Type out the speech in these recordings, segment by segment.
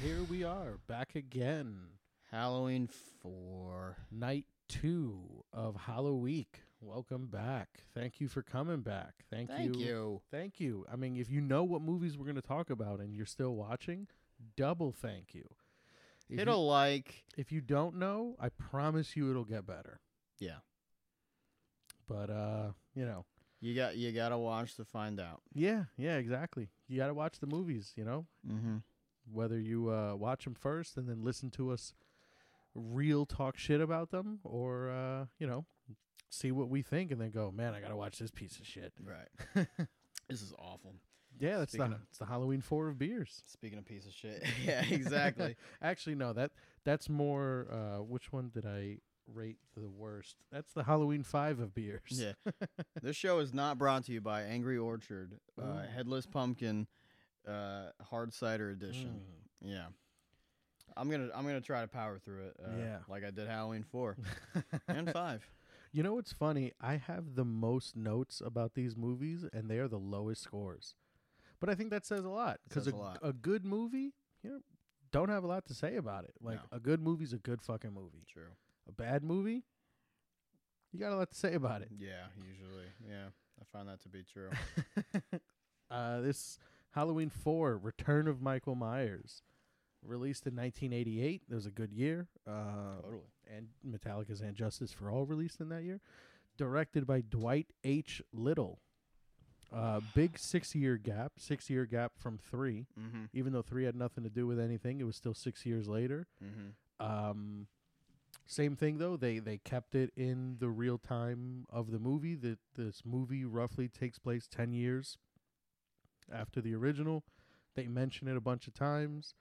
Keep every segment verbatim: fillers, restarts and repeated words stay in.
Here we are, back again. Halloween four. Night two of Halloween. Welcome back. Thank you for coming back. Thank, Thank you. you. Thank you. I mean, if you know what movies we're going to talk about and you're still watching, double thank you. If Hit you, a like. If you don't know, I promise you it'll get better. Yeah. But, uh, you know. You got you got to watch to find out. Yeah, yeah, exactly. You got to watch the movies, you know. Mm-hmm. Whether you uh, watch them first and then listen to us real talk shit about them, or, uh, you know, see what we think and then go, man, I got to watch this piece of shit. Right. This is awful. Yeah, that's the, Speaking of- it's the Halloween four of beers. Speaking of piece of shit. Yeah, exactly. Actually, no, that that's more, uh, which one did I rate the worst? That's the Halloween five of beers. Yeah. This show is not brought to you by Angry Orchard, uh, Ooh. Headless Pumpkin, uh, Hard Cider Edition. Mm. Yeah. I'm gonna I'm gonna try to power through it. Uh, Yeah. Like I did Halloween four and five. You know what's funny? I have the most notes about these movies, and they are the lowest scores. But I think that says a lot, because Says a, a lot. a good movie, you know, don't have a lot to say about it. Like, No. a good movie's a good fucking movie. True. A bad movie, you got a lot to say about it. Yeah. Usually. Yeah. I find that to be true. uh, this Halloween four, Return of Michael Myers, released in nineteen eighty-eight. It was a good year. Uh, Totally. And Metallica's And Justice for All released in that year. Directed by Dwight H. Little. Uh, big six-year gap. Six-year gap from three. Mm-hmm. Even though three had nothing to do with anything, it was still six years later. Mm-hmm. Um, same thing, though. They they kept it in the real time of the movie. That this movie roughly takes place ten years after the original. They mention it a bunch of times.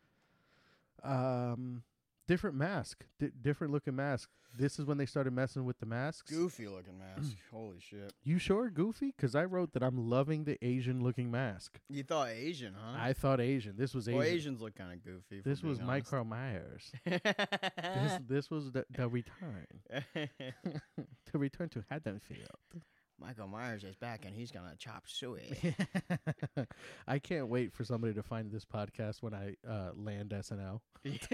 Um, different mask, D- different looking mask. This is when they started messing with the masks. Goofy looking mask. Holy shit. You sure, Goofy? Because I wrote that I'm loving the Asian looking mask. You thought Asian, huh? I thought Asian. This was Asian. Well, Asians look kind of goofy. if This we're was being honest. Michael Myers. this this was the, the return. To return to Haddonfield. Michael Myers is back and he's gonna chop suey. I can't wait for somebody to find this podcast when I uh, land S N L.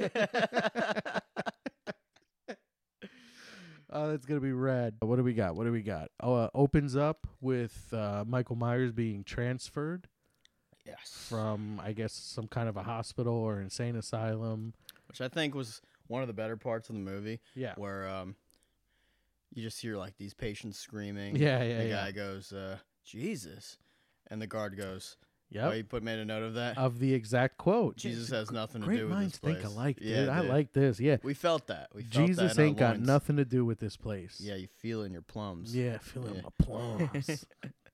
Oh, that's gonna be rad. What do we got? What do we got? Oh, uh, opens up with uh, Michael Myers being transferred Yes. from, I guess, some kind of a hospital or insane asylum. Which I think was one of the better parts of the movie, Yeah. where um, you just hear like these patients screaming. Yeah, yeah, The yeah. guy goes, uh, "Jesus," and the guard goes, Yep. "Oh, you put made a note of that." Of the exact quote. Jesus has nothing to Great do with minds this place. think alike, dude. Yeah, I dude. like this. Yeah. We felt that. We felt Jesus that in our ain't got loins. nothing to do with this place. Yeah, you feel it in your plums. Yeah, feeling Yeah. my plums.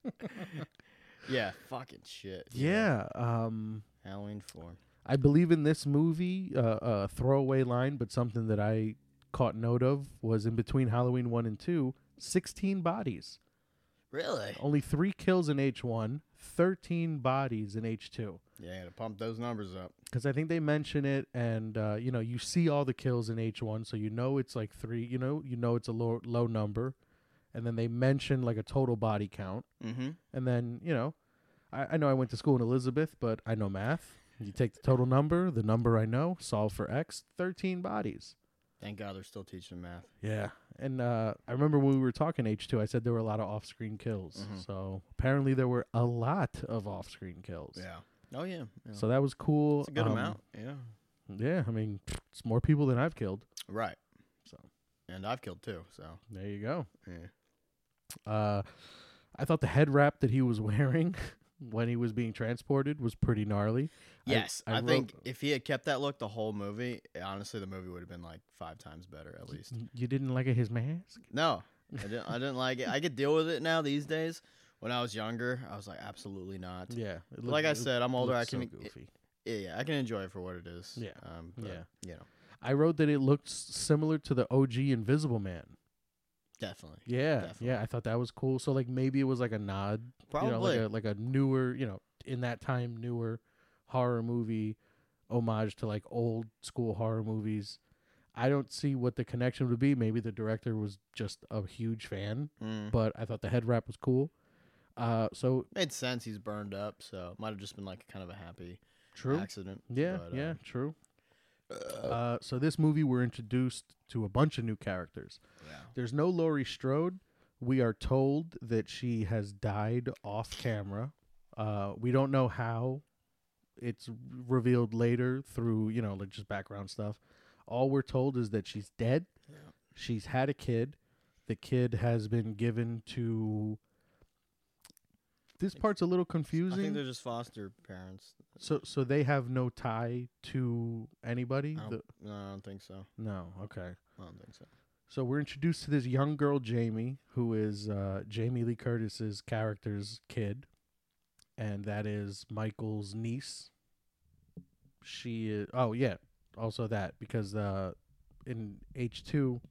Yeah, fucking shit. Yeah. Um, Halloween four. I believe in this movie, uh, a throwaway line, but something that I caught note of was in between Halloween one and two, sixteen bodies. Really? Only three kills in H one, thirteen bodies in H two. Yeah, you gotta pump those numbers up. Because I think they mention it, and uh, you know, you see all the kills in H one, so you know it's like three. You know, you know it's a low low number, and then they mention like a total body count, Mm-hmm. and then you know, I, I know I went to school in Elizabeth, but I know math. You take the total number, the number I know, solve for X, thirteen bodies. Thank God they're still teaching math. Yeah, and uh, I remember when we were talking H two, I said there were a lot of off-screen kills. Mhm. So apparently there were a lot of off-screen kills. Yeah. Oh yeah. yeah. So that was cool. It's a good Um, amount. Yeah. Yeah, I mean, it's more people than I've killed. Right. So And I've killed two. So there you go. yeah. Uh, I thought the head wrap that he was wearing when he was being transported was pretty gnarly. I- Yes, I I, wrote- think if he had kept that look the whole movie, honestly, the movie would have been like five times better at least. You didn't like his mask? No, I didn't. I didn't like it. I could deal with it now these days. When I was younger, I was like, absolutely not. Yeah. it looked- Like I it said, I'm older. I looked so can. goofy. yeah, yeah, I can enjoy it for what it is. Yeah, Um, but, yeah. You know, I wrote that it looked s- similar to the O G Invisible Man. definitely. Yeah, Definitely. yeah, I thought that was cool. So like maybe it was like a nod, Probably. you know, like a like a newer, you know, in that time newer horror movie homage to like old school horror movies. I don't see what the connection would be. Maybe the director was just a huge fan, Mm. but I thought the head wrap was cool. Uh, so Made sense. He's burned up, so it might have just been like kind of a happy True. accident. Yeah, but, yeah, uh, true. Uh, Uh, so this movie, we're introduced to a bunch of new characters. yeah. There's no Laurie Strode. We are told that she has died off camera. Uh, we don't know how. It's revealed later through, you know, like just background stuff. All we're told is that she's dead. Yeah. She's had a kid. The kid has been given to. This part's a little I confusing. think they're just foster parents. So, so they have no tie to anybody. I The, don't, no, I don't think so. no, okay. I don't think so. So we're introduced to this young girl, Jamie, who is uh, Jamie Lee Curtis's character's kid, and that is Michael's niece. She is. Oh yeah, also that because uh, in H two,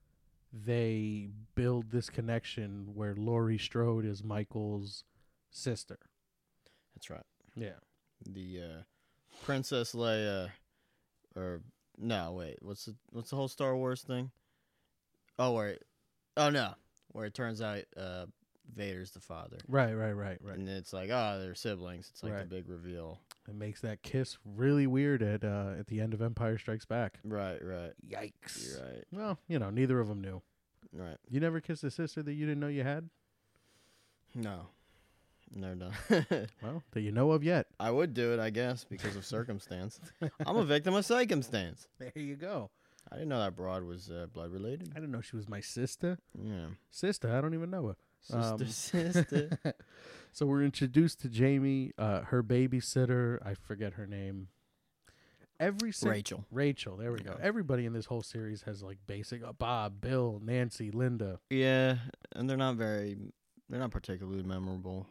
they build this connection where Laurie Strode is Michael's sister. That's right. Yeah. The uh, Princess Leia, or no, wait, what's the what's the whole Star Wars thing? Oh wait, oh no, where it turns out uh, Vader's the father, Right, right, right, right. and it's like, oh, they're siblings. It's like Right. the big reveal. It makes that kiss really weird at uh, at the end of Empire Strikes Back. Right, right. Yikes. You're right, Well, you know, neither of them knew. right. You never kissed a sister that you didn't know you had? No, never done. Well, that you know of yet. I would do it, I guess, because of circumstance. I'm a victim of circumstance. There you go. I didn't know that broad was uh, blood related. I didn't know she was my sister. Yeah, Sister, I don't even know her. sister, Um, sister. So we're introduced to Jamie, uh, her babysitter. I forget her name. Every si- Rachel. Rachel, there we go. Yeah. Everybody in this whole series has like basic uh, Bob, Bill, Nancy, Linda. Yeah, and they're not very, they're not particularly memorable.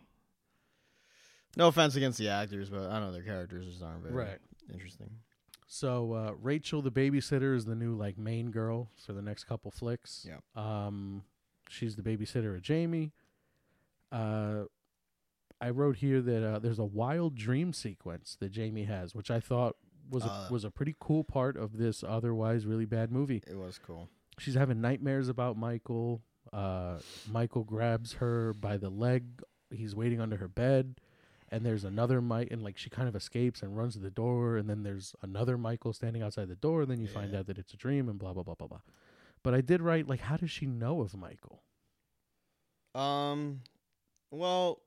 No offense against the actors, but I don't know their characters just aren't very Right. interesting. So uh, Rachel, the babysitter, is the new like main girl for the next couple flicks. Yeah. Um, she's the babysitter of Jamie. Uh, I wrote here that uh, there's a wild dream sequence that Jamie has, which I thought was Uh, a, was a pretty cool part of this otherwise really bad movie. It was cool. She's having nightmares about Michael. Uh, Michael grabs her by the leg. He's waiting under her bed. And there's another Mike, and like she kind of escapes and runs to the door. And then there's another Michael standing outside the door. And then you find Yeah. out that it's a dream and blah, blah, blah, blah, blah. But I did write, like, how does she know of Michael? Um, well,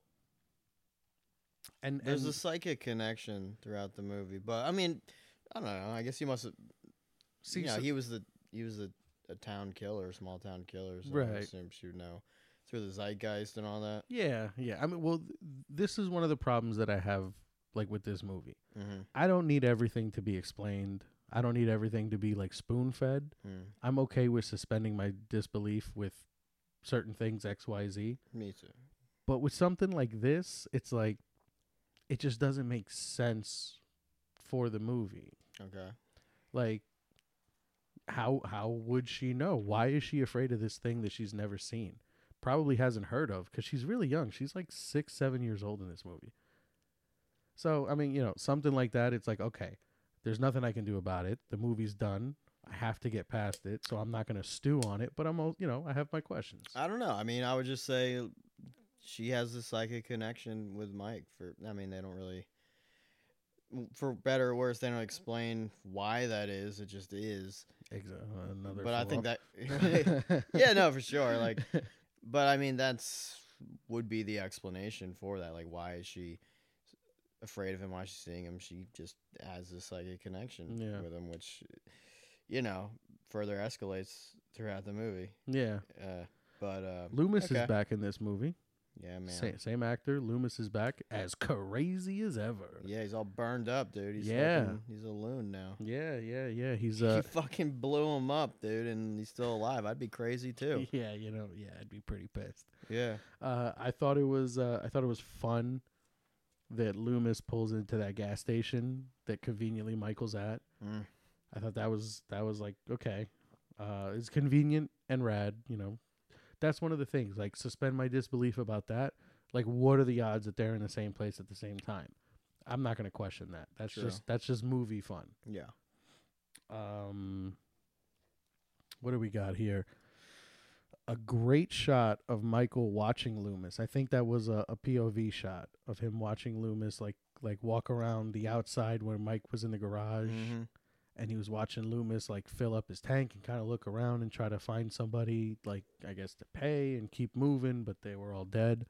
And, there's and a psychic connection throughout the movie, but I mean, I don't know. I guess he must have. see, you know, so- he was the he was a, a town killer, a small town killer. So I Right. assume she would know through the zeitgeist and all that. yeah, yeah. I mean, well, th- this is one of the problems that I have, like, with this movie. Mm-hmm. I don't need everything to be explained. I don't need everything to be, like, spoon-fed. Mm. I'm okay with suspending my disbelief with certain things, X, Y, Z. Me too. But with something like this, it's like, it just doesn't make sense for the movie. Okay. Like, how how would she know? Why is she afraid of this thing that she's never seen? Probably hasn't heard of, because she's really young. She's like six, seven years old in this movie. So, I mean, you know, something like that, it's like, okay, there's nothing I can do about it. The movie's done. I have to get past it, so I'm not going to stew on it. But I'm, al- you know, I have my questions. I don't know. I mean, I would just say she has this psychic connection with Mike. For I mean, they don't really, for better or worse, they don't explain why that is. It just is. Exa- another. But I think flop. that, yeah, no, for sure. Like, but I mean, that's would be the explanation for that. Like, why is she afraid of him? Why is she seeing him? She just has this psychic connection Yeah. with him, which, you know, further escalates throughout the movie. yeah, Uh, but uh, Loomis okay. is back in this movie. Yeah, man. Same, same actor. Loomis is back as crazy as ever. Yeah, he's all burned up, dude. He's Yeah. fucking, he's a loon now. Yeah, yeah, yeah. He's he uh, fucking blew him up, dude, and he's still alive. I'd be crazy too. yeah, you know, yeah, I'd be pretty pissed. Yeah. Uh, I thought it was, uh, I thought it was fun that Loomis pulls into that gas station that conveniently Michael's at. Mm. I thought that was that was like okay, uh, it's convenient and rad. You know, that's one of the things. Like, suspend my disbelief about that. Like, what are the odds that they're in the same place at the same time? I'm not going to question that. That's True. just that's just movie fun. Yeah. Um, what do we got here? a great shot of Michael watching Loomis. I think that was a, a P O V shot of him watching Loomis like like walk around the outside where Mike was in the garage. Mhm. And he was watching Loomis like fill up his tank and kind of look around and try to find somebody like I guess to pay and keep moving, but they were all dead.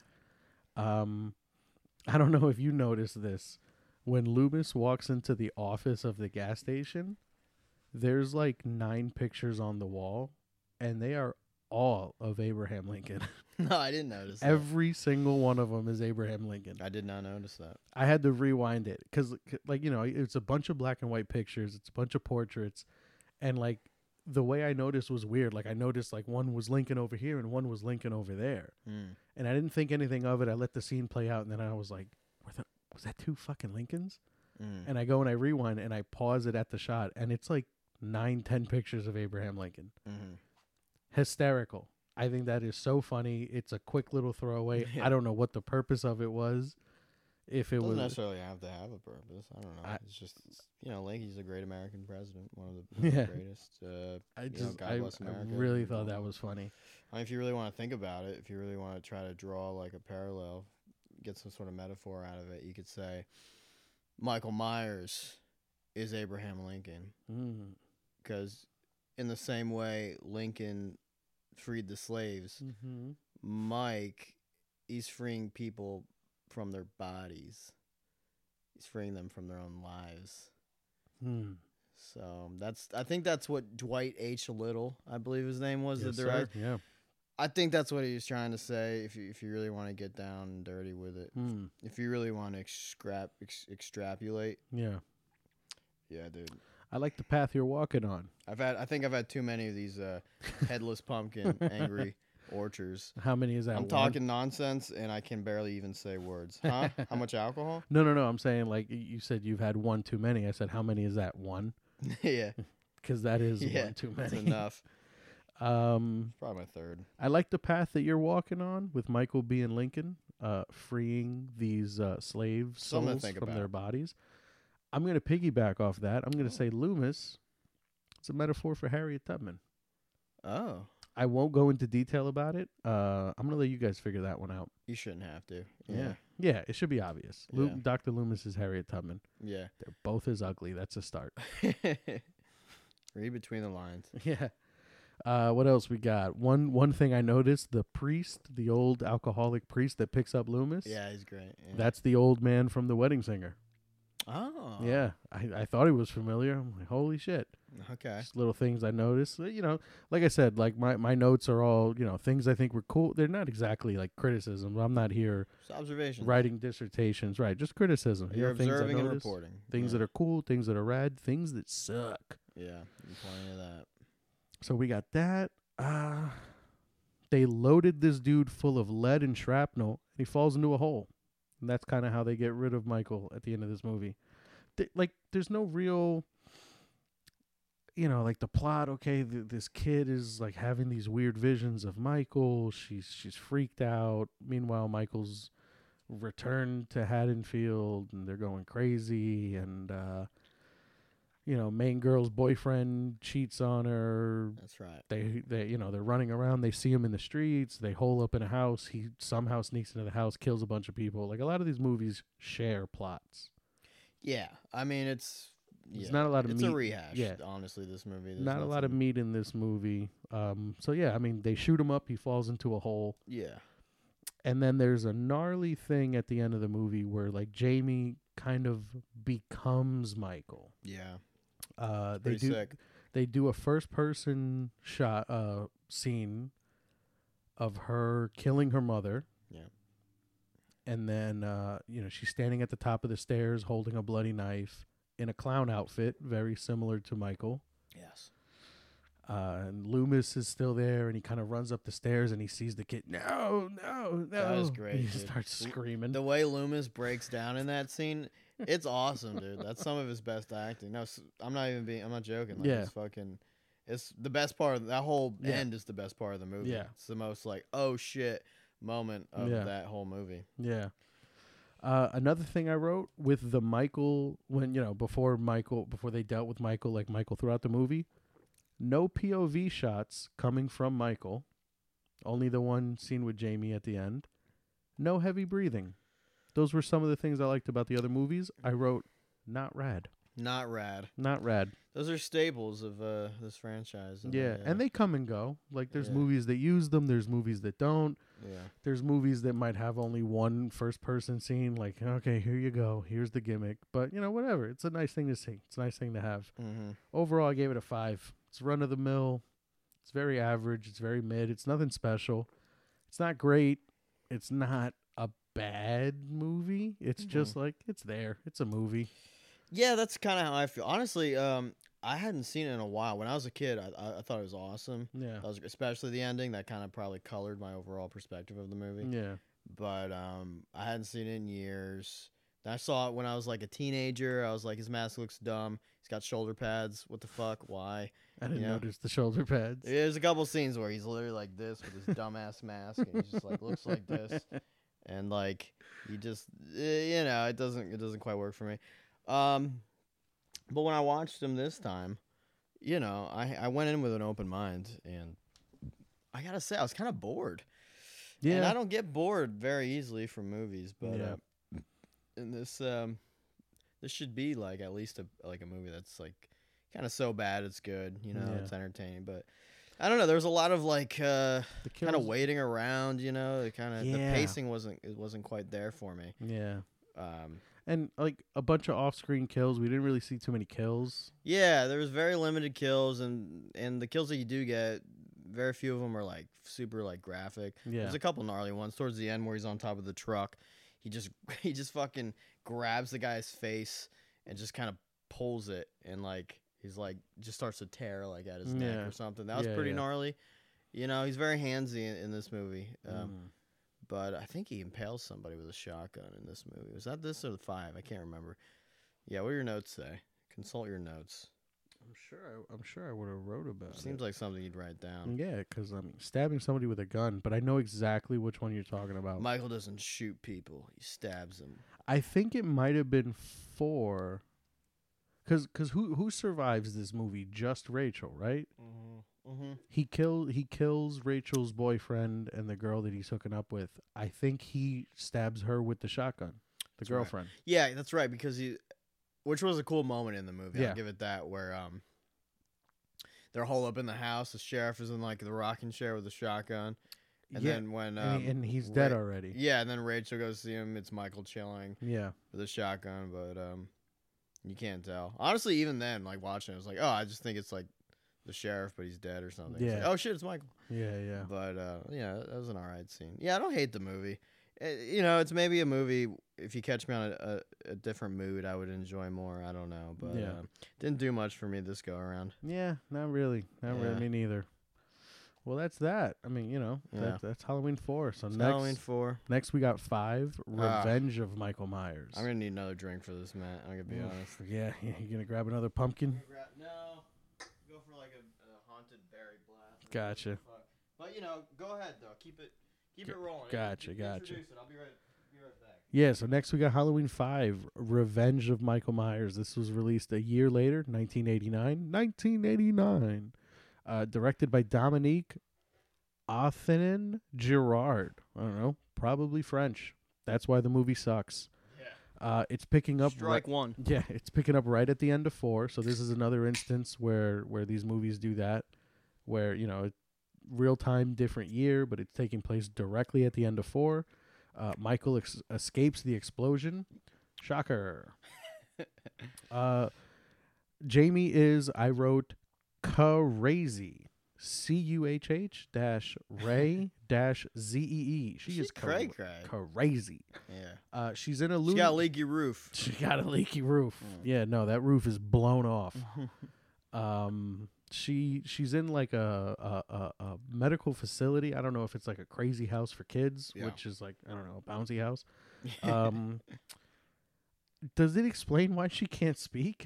Um, I don't know if you noticed this. When Loomis walks into the office of the gas station, there's like nine pictures on the wall, and they are all of Abraham Lincoln. No, I didn't notice that. Every single one of them is Abraham Lincoln. I did not notice that. I had to rewind it because, like, you know, it's a bunch of black and white pictures. It's a bunch of portraits. And, like, the way I noticed was weird. Like, I noticed, like, one was Lincoln over here and one was Lincoln over there. Mm. And I didn't think anything of it. I let the scene play out. And then I was like, Were the, was that two fucking Lincolns? Mm. And I go and I rewind and I pause it at the shot. And it's like nine, ten pictures of Abraham Lincoln. Mm-hmm. Hysterical. I think that is so funny. It's a quick little throwaway. Yeah. I don't know what the purpose of it was. If it Doesn't was necessarily have to have a purpose. I don't know. I- it's just, you know, Lincoln's a great American president, one of the, one of Yeah. the greatest. Uh, I you know, just God I, bless I America. really thought that was funny. I mean, if you really want to think about it, if you really want to try to draw like a parallel, get some sort of metaphor out of it, you could say Michael Myers is Abraham Lincoln. Mm. Because in the same way Lincoln freed the slaves, Mm-hmm. Mike, he's freeing people from their bodies. He's freeing them from their own lives. Mm. So that's I think that's what Dwight H. Little, I believe his name was, Yes, the director. sir. Yeah. I think that's what he was trying to say. If you if you really want to get down and dirty with it, Mm. if you really want to extrap ex- extrapolate, Yeah. yeah, dude. I like the path you're walking on. I've had I think I've had too many of these uh, headless pumpkin angry orchards. How many is that? I'm One? talking nonsense and I can barely even say words. Huh? How much alcohol? No, no, no. I'm saying like y- you said you've had one too many. I said how many is that? One, Yeah, because that is yeah, one too that's many. enough. Um, Probably my third. I like the path that you're walking on with Michael being Lincoln, uh, freeing these uh, slave Something to souls think from about. their bodies. I'm going to piggyback off that. I'm going to Oh. say Loomis. It's a metaphor for Harriet Tubman. Oh, I won't go into detail about it. Uh, I'm going to let you guys figure that one out. you shouldn't have to. Yeah. Yeah, Yeah, it should be obvious. Lu- Yeah. Doctor Loomis is Harriet Tubman. yeah. They're both as ugly. That's a start. Read between the lines. Yeah. Uh, what else we got? One one thing I noticed: the priest, the old alcoholic priest that picks up Loomis. Yeah, he's great. Yeah. That's the old man from The Wedding Singer. oh Yeah, I, I thought he was familiar. I'm like, holy shit. Okay. Just little things I noticed. Uh, You know, like I said, like my, my notes are all, you know, things I think were cool. They're not exactly like criticism. I'm not here Just observation. writing dissertations. Right, just criticism. You You're know, things I observing and noticed, reporting. Things yeah. that are cool, things that are rad, things that suck. Yeah, plenty of that. So we got that. Uh, they loaded this dude full of lead and shrapnel, and he falls into a hole. And that's kind of how they get rid of Michael at the end of this movie. Th- like, there's no real, you know, like the plot. Okay, th- this kid is like having these weird visions of Michael. She's she's freaked out. Meanwhile, Michael's returned to Haddonfield, and they're going crazy. And uh, you know, main girl's boyfriend cheats on her. That's right. They, they, you know, they're running around. They see him in the streets. They hole up in a house. He somehow sneaks into the house, kills a bunch of people. Like a lot of these movies share plots. Yeah, I mean it's. There's yeah. not a lot of It's meat. a rehash. yeah. Honestly, this movie. There's Not a lot of nothing- meat in this movie. Um, so yeah, I mean, they shoot him up. He falls into a hole, Yeah. and then there's a gnarly thing at the end of the movie where like Jamie kind of becomes Michael. Yeah. Uh, they Pretty do. sick. They do a first person shot uh scene of her killing her mother. Yeah. And then uh, you know, she's standing at the top of the stairs holding a bloody knife in a clown outfit, very similar to Michael. Yes. Uh, and Loomis is still there, and he kind of runs up the stairs, and he sees the kid. No, no, no! That was great, And he dude. starts L- screaming. The way Loomis breaks down in that scene, it's awesome, dude. That's some of his best acting. No, s- I'm not even being. I'm not joking. Like, Yeah. It's fucking. It's the best part of that whole Yeah. end. Is the best part of the movie. Yeah. It's the most like oh shit moment of Yeah. that whole movie. Yeah. Uh, another thing I wrote with the Michael when you know before Michael before they dealt with Michael like Michael throughout the movie, no P O V shots coming from Michael, Only the one scene with Jamie at the end. No heavy breathing. Those were some of the things I liked about the other movies. I wrote, not rad. Not rad. Not rad. Those are staples of uh, this franchise. and Yeah, they, uh, and they come and go. Like, there's Yeah. movies that use them. There's movies that don't. Yeah. There's movies that might have only one first-person scene. Like, okay, here you go. Here's the gimmick. But, you know, whatever. It's a nice thing to see. It's a nice thing to have. Mm-hmm. Overall, I gave it a five. It's run-of-the-mill. It's very average. It's very mid. It's nothing special. It's not great. It's not a bad movie. It's Mhm. just like, it's there. It's a movie. Yeah, that's kind of how I feel. Honestly, um, I hadn't seen it in a while. When I was a kid, I I, I thought it was awesome. Yeah. That was, especially the ending. That kind of probably colored my overall perspective of the movie. Yeah. But um, I hadn't seen it in years. Then I saw it when I was like a teenager. I was like, his mask looks dumb. He's got shoulder pads. What the fuck? Why? I didn't Yeah. notice the shoulder pads. There's a couple scenes where he's literally like this with his dumbass mask, and he just like looks like this, and like he just, eh, you know, it doesn't it doesn't quite work for me. Um, but when I watched him this time, you know, I I went in with an open mind, and I gotta say I was kind of bored. Yeah. And I don't get bored very easily from movies, but Yeah. uh, in this um, this should be like at least a like a movie that's like kind of so bad it's good, you know, Yeah. it's entertaining. But I don't know, there was a lot of like uh, The kind of kills- waiting around, you know, it kind of the Yeah. pacing wasn't it wasn't quite there for me. Yeah. Um, And like a bunch of off-screen kills. We didn't really see too many kills. yeah, there was very limited kills, and and the kills that you do get, very few of them are like super like graphic. Yeah. There's a couple gnarly ones towards the end where he's on top of the truck. He just he just fucking grabs the guy's face and just kind of pulls it, and like he's like just starts to tear like at his neck Yeah. or something. That was Yeah, pretty yeah. gnarly. You know, he's very handsy in, in this movie. Um, Mm. But I think he impales somebody with a shotgun in this movie. Was that this or the five? I can't remember. Yeah, what do your notes say? Consult your notes. I'm sure. I, I'm sure I would have wrote about Seems it. like something you'd write down. Yeah, because I'm stabbing somebody with a gun, but I know exactly which one you're talking about. Michael doesn't shoot people; he stabs them. I think it might have been four. Cause, cause who who survives this movie? Just Rachel, right? Mm-hmm. Mm-hmm. He kill he kills Rachel's boyfriend and the girl that he's hooking up with. I think he stabs her with the shotgun. The That's right. girlfriend. Yeah, that's right. Because he, which was a cool moment in the movie. Yeah. I'll give it that. Where um, they're holed up in the house. The sheriff is in like the rocking chair with a shotgun, and yeah, then when um, and, he- and he's dead Ra- already. Yeah, and then Rachel goes to see him. It's Michael chilling Yeah, with a shotgun, but um, you can't tell. Honestly, even then, like watching it, it's like, oh, I just think it's like the sheriff, but he's dead or something. It's Yeah. like, oh shit, it's Michael. yeah, yeah. But uh, yeah, that was an alright scene. Yeah, I don't hate the movie. Uh you know, it's maybe a movie. If you catch me on a, a, a different mood, I would enjoy more. I don't know, but Yeah. uh, didn't do much for me this go around. Yeah, not really. Not Yeah. really. Me neither. Well, that's that. I mean, you know, Yeah. that, that's Halloween four. So It's next, Halloween four. next we got five. Ah. Revenge of Michael Myers. I'm gonna need another drink for this, Matt. I'm gonna be Oof, honest. Yeah, yeah, you gonna grab another pumpkin? No, go for like a, a haunted berry blast. Gotcha. But you know, go ahead though. Keep it, keep it rolling. Gotcha, In- gotcha. Introduce it. I'll be right, be right back. Yeah. So next we got Halloween five. Revenge of Michael Myers. This was released a year later, nineteen eighty-nine. nineteen eighty-nine. Uh, directed by Dominique Othenin Girard. I don't know. Probably French. That's why the movie sucks. Yeah. Uh, it's picking up. Strike one. Yeah, it's picking up right at the end of four. So this is another instance where where these movies do that, where you know, real time, different year, but it's taking place directly at the end of four. Uh, Michael ex- escapes the explosion. Shocker. uh, Jamie is I wrote crazy. C U H H dash Ray dash Z E E. She She's is cray cra- cray. crazy. Yeah. Uh, she's in a She loony. got a leaky roof. She got a leaky roof. Mm. Yeah, no, that roof is blown off. um, she she's in like a, a a a medical facility. I don't know if it's like a crazy house for kids, Yeah. which is like I don't know, a bouncy house. Um, does it explain why she can't speak?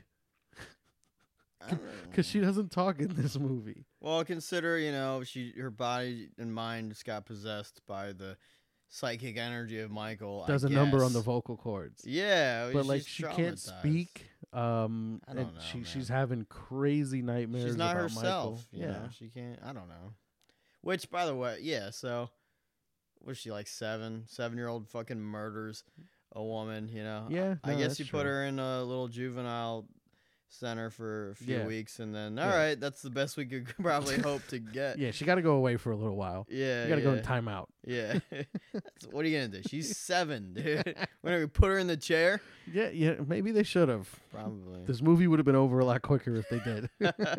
I don't know. Because she doesn't talk in this movie. Well, consider, you know, she her body and mind just got possessed by the psychic energy of Michael. I Does a number on guess. the vocal cords. Yeah, But like she's she can't traumatized. speak. Um, I don't and know, she man. she's having crazy nightmares. She's not about herself. Michael. You Yeah, know, she can't. I don't know. Which, by the way, yeah. So, was she like seven? Seven-year-old fucking murders a woman. You know. Yeah, I no, guess that's you put true. her in a little juvenile center for a few Yeah. weeks, and then all Yeah. right, that's the best we could probably hope to get. Yeah, she got to go away for a little while. Yeah. You got to yeah. go in timeout. Yeah. That's, what are you gonna do? She's seven, dude. We're gonna put her in the chair. Yeah, yeah. Maybe they should have. Probably. This movie would have been over a lot quicker if they did.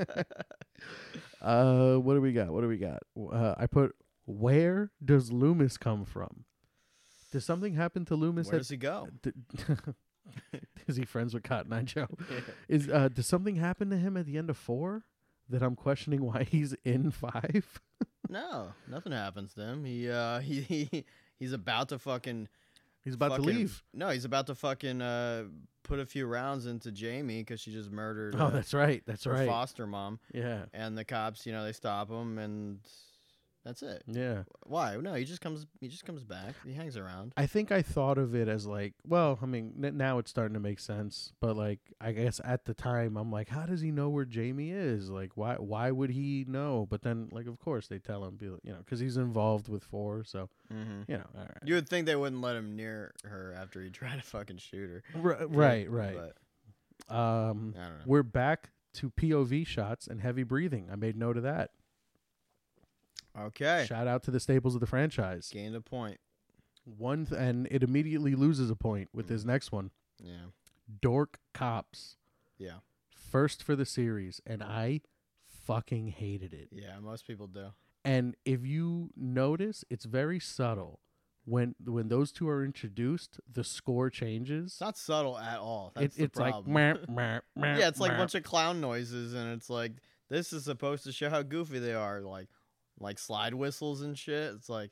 uh, what do we got? What do we got? Uh, I put, where does Loomis come from? Does something happen to Loomis? Where at- does he go? d- Is he friends with Cotton Eye Joe? Yeah. Is uh, does something happen to him at the end of four that I'm questioning why he's in five? No, nothing happens to him. He uh he, he he's about to fucking He's about fucking, to leave. No, he's about to fucking uh put a few rounds into Jamie because she just murdered Oh, uh, that's right. That's her right. foster mom, Yeah. and the cops, you know, they stop him, and that's it. Yeah. Why? No, he just comes. He just comes back. He hangs around. I think I thought of it as like, well, I mean, n- now it's starting to make sense, but like, I guess at the time, I'm like, how does he know where Jamie is? Like, why, why would he know? But then, like, of course, they tell him, be like, you know, because he's involved with four, so Mm-hmm. you know, all right, You would think they wouldn't let him near her after he tried to fucking shoot her. R- right, right. But Um, I don't know. we're back to P O V shots and heavy breathing. I made note of that. Okay. Shout out to the staples of the franchise. Gained a point. One th- and it immediately loses a point with his next one. Yeah. Dork Cops. Yeah. First for the series, and I fucking hated it. Yeah. Most people do. And if you notice, it's very subtle. When when those two are introduced, the score changes. It's not subtle at all. That's It, the it's like problem. meh, meh, meh, yeah, it's like a meh. bunch of clown noises, and it's like this is supposed to show how goofy they are, like like slide whistles and shit. It's like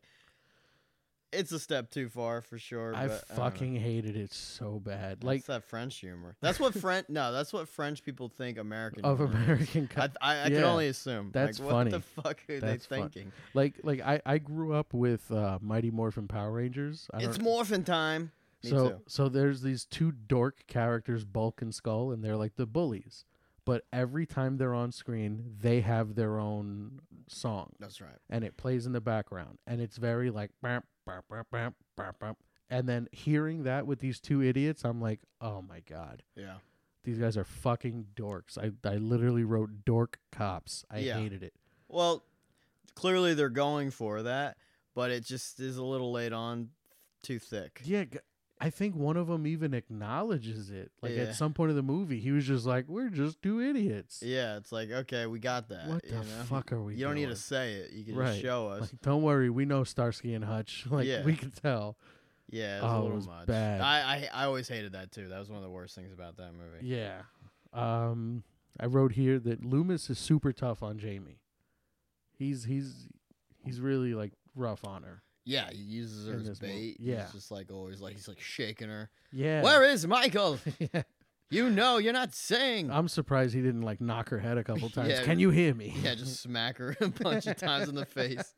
it's a step too far for sure. I but, don't know. fucking hated it so bad. That's Like that French humor. That's what French. No, that's what French people think American of humor is. American I, Cop. I, I Yeah, can only assume. that's like, funny. What the fuck are That's they fun- thinking? Like like I, I grew up with uh, Mighty Morphin Power Rangers. I It's don't- morphin time. Me so too. so there's these two dork characters, Bulk and Skull, and they're like the bullies. But every time they're on screen, they have their own song, That's right. and it plays in the background, and it's very like, bam, bam, bam, bam, bam, bam. And then hearing that with these two idiots, I'm like, oh my god, Yeah. these guys are fucking dorks. I I literally wrote Dork Cops. I Yeah. hated it. Well, clearly they're going for that, but it just is a little late on, too thick. Yeah, g- I think one of them even acknowledges it. Like Yeah. at some point in the movie, he was just like, "We're just two idiots." Yeah, it's like, okay, we got that. What you the know? fuck are we? You don't need doing? to say it. You can Right. just show us. Like, don't worry, we know Starsky and Hutch. Like, Yeah. we can tell. yeah, it's oh, a it little was much. bad. I, I I always hated that too. That was one of the worst things about that movie. Yeah. Um, I wrote here that Loomis is super tough on Jamie. He's he's he's really like rough on her. Yeah, he uses her In as this movie. bait. Yeah. He's just like always like he's like shaking her. Yeah. Where is Michael? Yeah. You know you're not saying. I'm surprised he didn't like knock her head a couple times. Yeah. Can you hear me? Yeah, just smack her a bunch of times in the face.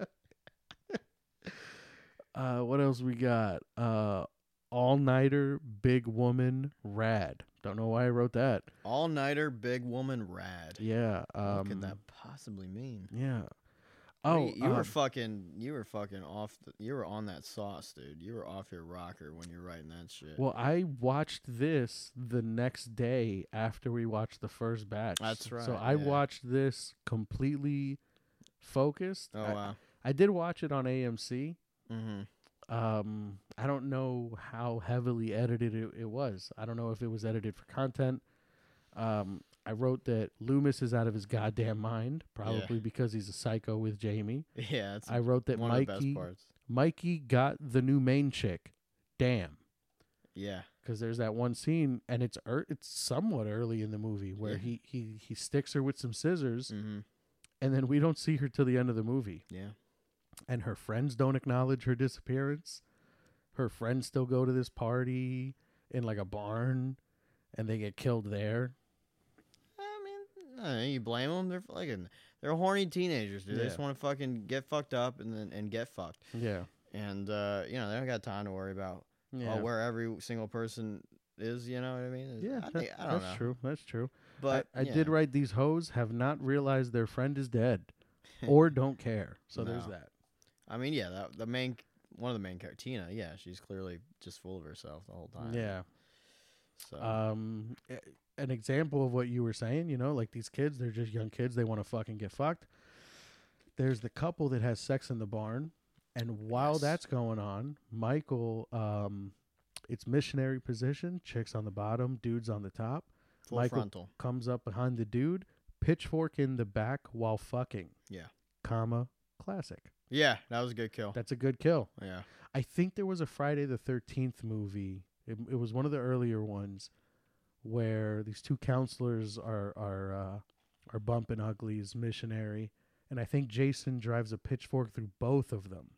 Uh, what else we got? Uh, all nighter, big woman, rad. Don't know why I wrote that. All nighter, big woman, rad. Yeah. Um, what could that possibly mean? Yeah. What do Oh, you, you were um, fucking, you were fucking off. The, you were on that sauce, dude. You were off your rocker when you were writing that shit. well, I watched this the next day after we watched the first batch. That's right, So I yeah. watched this completely focused. Oh I, wow. I did watch it on A M C. Mm-hmm. Um, I don't know how heavily edited it, it was. I don't know if it was edited for content. Um, I wrote that Loomis is out of his goddamn mind, probably because he's a psycho with Jamie. Yeah, it's I wrote that one of the best Mikey parts. Mikey got the new main chick. Damn. Yeah. Because there's that one scene, and it's er- it's somewhat early in the movie where Yeah. he, he, he sticks her with some scissors, Mm-hmm. and then we don't see her till the end of the movie. Yeah. And her friends don't acknowledge her disappearance. Her friends still go to this party in like a barn, and they get killed there. I mean, no, you blame them? They're fucking, they're horny teenagers, dude. They just Yeah. want to fucking get fucked up and then and get fucked. Yeah. And uh, you know, they don't got time to worry about Yeah. uh, where every single person is. You know what I mean? yeah, I, that- think, I don't that's know. true. That's true. But I, I yeah. did write these hoes have not realized their friend is dead. or don't care. So there's No. that. I mean, yeah, that, the main one of the main characters, Tina. Yeah, she's clearly just full of herself the whole time. Yeah. So Um, a- an example of what you were saying, you know, like these kids, they're just young kids. They want to fucking get fucked. There's the couple that has sex in the barn. And while Yes. that's going on, Michael, um, it's missionary position, chicks on the bottom, dudes on the top. full Michael frontal. comes up behind the dude, pitchfork in the back while fucking. Yeah. Comma, classic. Yeah, that was a good kill. That's a good kill. Yeah. I think there was a Friday the thirteenth movie. It, it was one of the earlier ones where these two counselors are are uh, are bumping uglies, missionary, and I think Jason drives a pitchfork through both of them.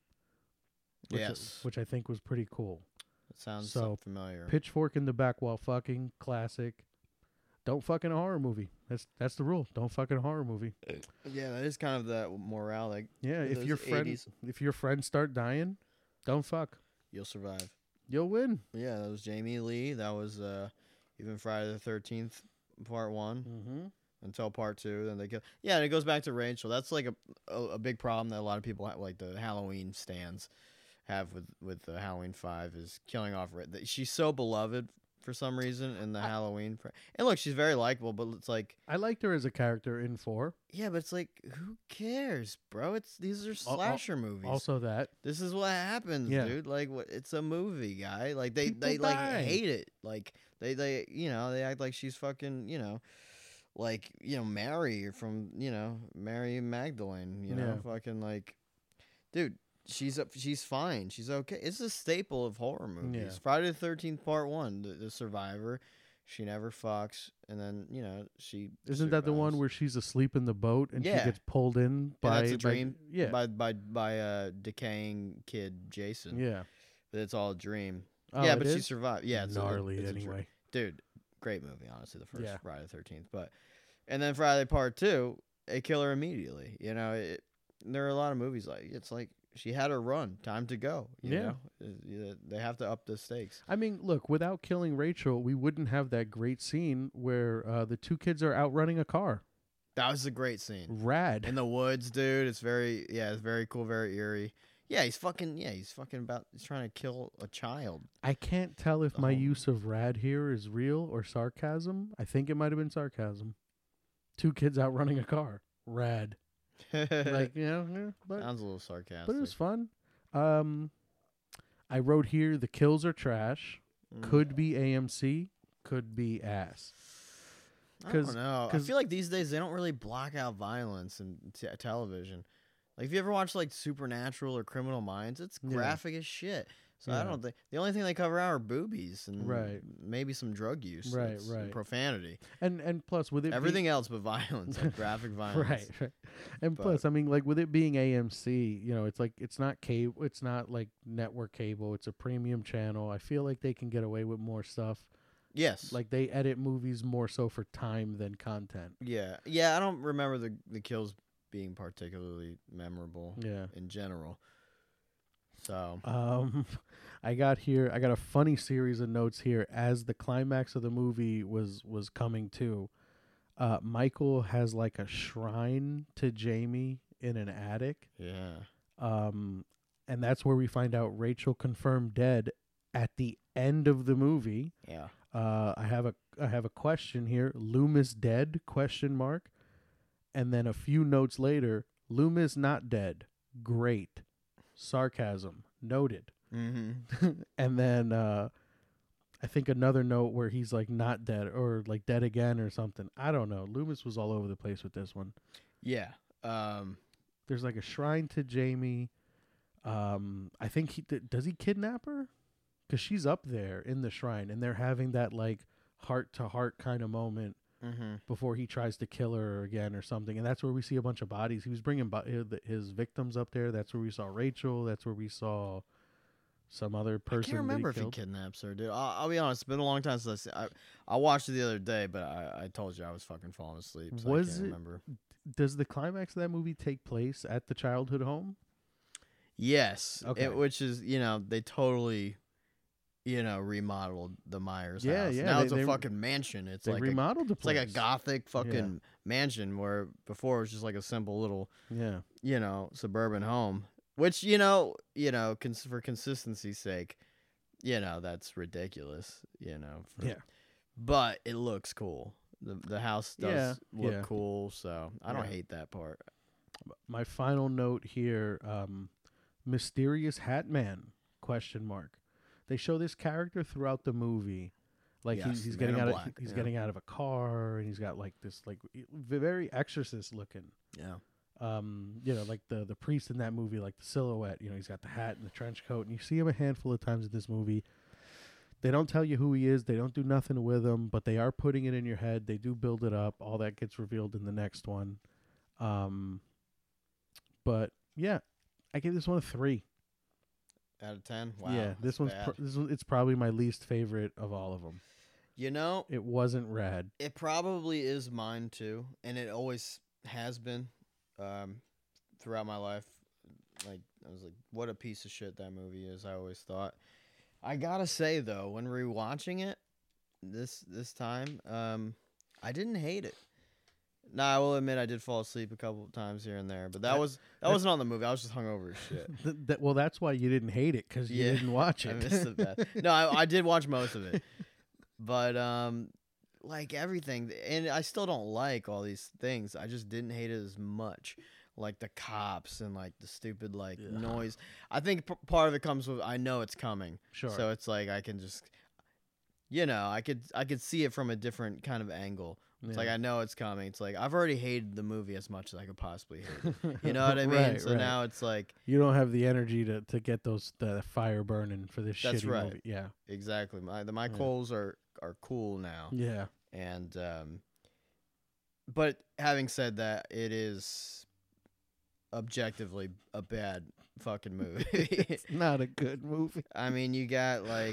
Which, Yes. which I think was pretty cool. That sounds so, so familiar. Pitchfork in the back while fucking, classic. Don't fuck in a horror movie. That's that's the rule. Don't fuck in a horror movie. Yeah, that is kind of the morale. Like, Yeah, if those your friend eighties. if your friends start dying, don't fuck. You'll survive. You'll win. Yeah, that was Jamie Lee. That was uh, even Friday the thirteenth, part one. Mm-hmm. Until part two, then they kill. Yeah, and it goes back to Rachel. That's like a, a a big problem that a lot of people have, like the Halloween stands have with with the Halloween Five is killing off. Ra- that She's so beloved for some reason in the I- Halloween. Fr- and look, she's very likable, but it's like, I liked her as a character in four. yeah, but it's like, who cares, bro? It's these are Al- al- slasher movies. Also, that This is what happens, Yeah. dude. Like, what? It's a movie, guy. Like they People they like die. hate it. Like they they you know they act like she's fucking you know, like you know Mary from you know Mary Magdalene. You know, Yeah. fucking like, dude. She's up. She's fine. She's okay. It's a staple of horror movies. Yeah. Friday the thirteenth Part One. The, the survivor. She never fucks, and then you know she. isn't that the one survives. where she's asleep in the boat and Yeah. she gets pulled in And by that's a by- dream yeah, by by by a decaying kid Jason. yeah. But it's all a dream. Oh, yeah, it but she is? survived. Yeah, it's a- gnarly it's a dr- anyway. dude, great movie. Honestly, the first Yeah. Friday the thirteenth, but and then Friday Part Two, they kill her immediately. You know, it, there are a lot of movies like it's like she had her run, time to go. You Yeah. know? Uh, yeah, they have to up the stakes. I mean, look, without killing Rachel, we wouldn't have that great scene where uh, the two kids are outrunning a car. That was a great scene Rad. in the woods, dude. It's very yeah, it's very cool, very eerie. Yeah, he's fucking yeah, he's fucking about he's trying to kill a child. I can't tell if my Oh. use of rad here is real or sarcasm. I think it might have been sarcasm. Two kids outrunning a car. Rad. Like, you know, yeah, but, Sounds a little sarcastic. but it was fun. Um, I wrote here the kills are trash. Mm. Could be A M C. Could be ass. I 'Cause- don't know. I 'cause- feel like these days they don't really block out violence in t- television. Like if you ever watch like Supernatural or Criminal Minds, it's Yeah. graphic as shit. So I Yeah. don't think the only thing they cover out are boobies and Right. maybe some drug use, Right, It's- and right. profanity. And and plus with it Everything else but violence, like graphic being, violence. right, right. And But- plus, I mean, like with it being A M C, you know, it's like it's not cable, it's not like network cable. It's a premium channel. I feel like they can get away with more stuff. Yes. Like they edit movies more so for time than content. yeah, yeah. I don't remember the the kills being particularly memorable Yeah. in general. So Um, I got here. I got a funny series of notes here as the climax of the movie was was coming to. Uh, Michael has like a shrine to Jamie in an attic. yeah, Um, and that's where we find out Rachel confirmed dead at the end of the movie. yeah. Uh, I have a I have a question here. Loomis dead? Question mark. And then a few notes later, Loomis not dead. Great. Sarcasm. Noted. Mm-hmm. And then uh, I think another note where he's like not dead or like dead again or something. I don't know. Loomis was all over the place with this one. Yeah. Um. There's like a shrine to Jamie. Um, I think he th- does he kidnap her? Because she's up there in the shrine, and they're having that like heart to heart kind of moment Mm-hmm. before he tries to kill her again or something. And that's where we see a bunch of bodies. He was bringing bo- uh, his victims up there. That's where we saw Rachel. That's where we saw some other I person. can't remember if that he he killed. kidnaps her, dude. I'll, I'll be honest. It's been a long time since I, se- I I watched it the other day, but I, I told you I was fucking falling asleep. So Was I can't it- remember. Does the climax of that movie take place at the childhood home? Yes. Okay. It, which is you know they totally you know, remodeled the Myers Yeah, house. yeah, Now they- it's a they- fucking mansion. It's They like a, remodeled the it's like place. a gothic fucking mansion where before it was just like a simple little, Yeah. you know, suburban home. Which, you know, you know, cons- for consistency's sake, you know, that's ridiculous, you know. For, Yeah. But it looks cool. The the house does Yeah, look yeah. cool, so I don't Yeah. hate that part. My final note here: um, mysterious Hat Man? Question mark. They show this character throughout the movie, like Yes, he's, he's Man getting in out of Black, he's yeah. getting out of a car, and he's got like this like very Exorcist looking. Yeah. Um, you know, like the the priest in that movie, like the silhouette. You know, he's got the hat and the trench coat, and you see him a handful of times in this movie. They don't tell you who he is. They don't do nothing with him, but they are putting it in your head. They do build it up. All that gets revealed in the next one. Um, but yeah, I give this one a three. Out of ten? Wow. yeah, this that's one's bad. pr- this one, it's probably my least favorite of all of them. You know, It wasn't rad. it probably is mine too, and it always has been um, throughout my life. Like, I was like, what a piece of shit that movie is, I always thought. I gotta say, though, when rewatching it this this time, um, I didn't hate it. Nah, I will admit I did fall asleep a couple of times here and there, but that I- was that I- wasn't on the movie. I was just hungover as shit. Th- that, well, that's why you didn't hate it, because you Yeah, didn't watch I it. missed the best. No, I, I did watch most of it, but um, like everything, and I still don't like all these things. I just didn't hate it as much, like the cops and like the stupid like Yeah. noise. I think p- part of it comes with I know it's coming, Sure. so it's like I can just, you know, I could I could see it from a different kind of angle. It's like Yeah. I know it's coming. It's like I've already hated the movie as much as I could possibly hate it. You know what I mean? Right, so right. now it's like You don't have the energy to, to get those the fire burning for this That's shitty right. movie. Yeah. exactly my the my Yeah. coals are are cool now. Yeah. And um but having said that, it is objectively a bad fucking movie. It's not a good movie. I mean, you got like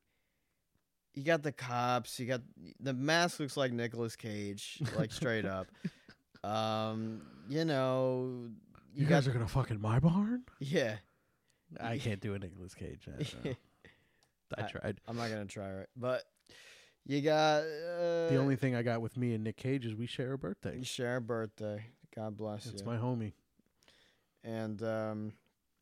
you got the cops, you got the mask looks like Nicolas Cage, like straight up. Um, you know, You, you guys got are gonna fuck in my barn? yeah. I can't do a Nicolas Cage. I, don't know. I I- tried. I'm not gonna try it, but you got uh, The only thing I got with me and Nick Cage is we share a birthday. you share a birthday. God bless It's you. my homie. And um,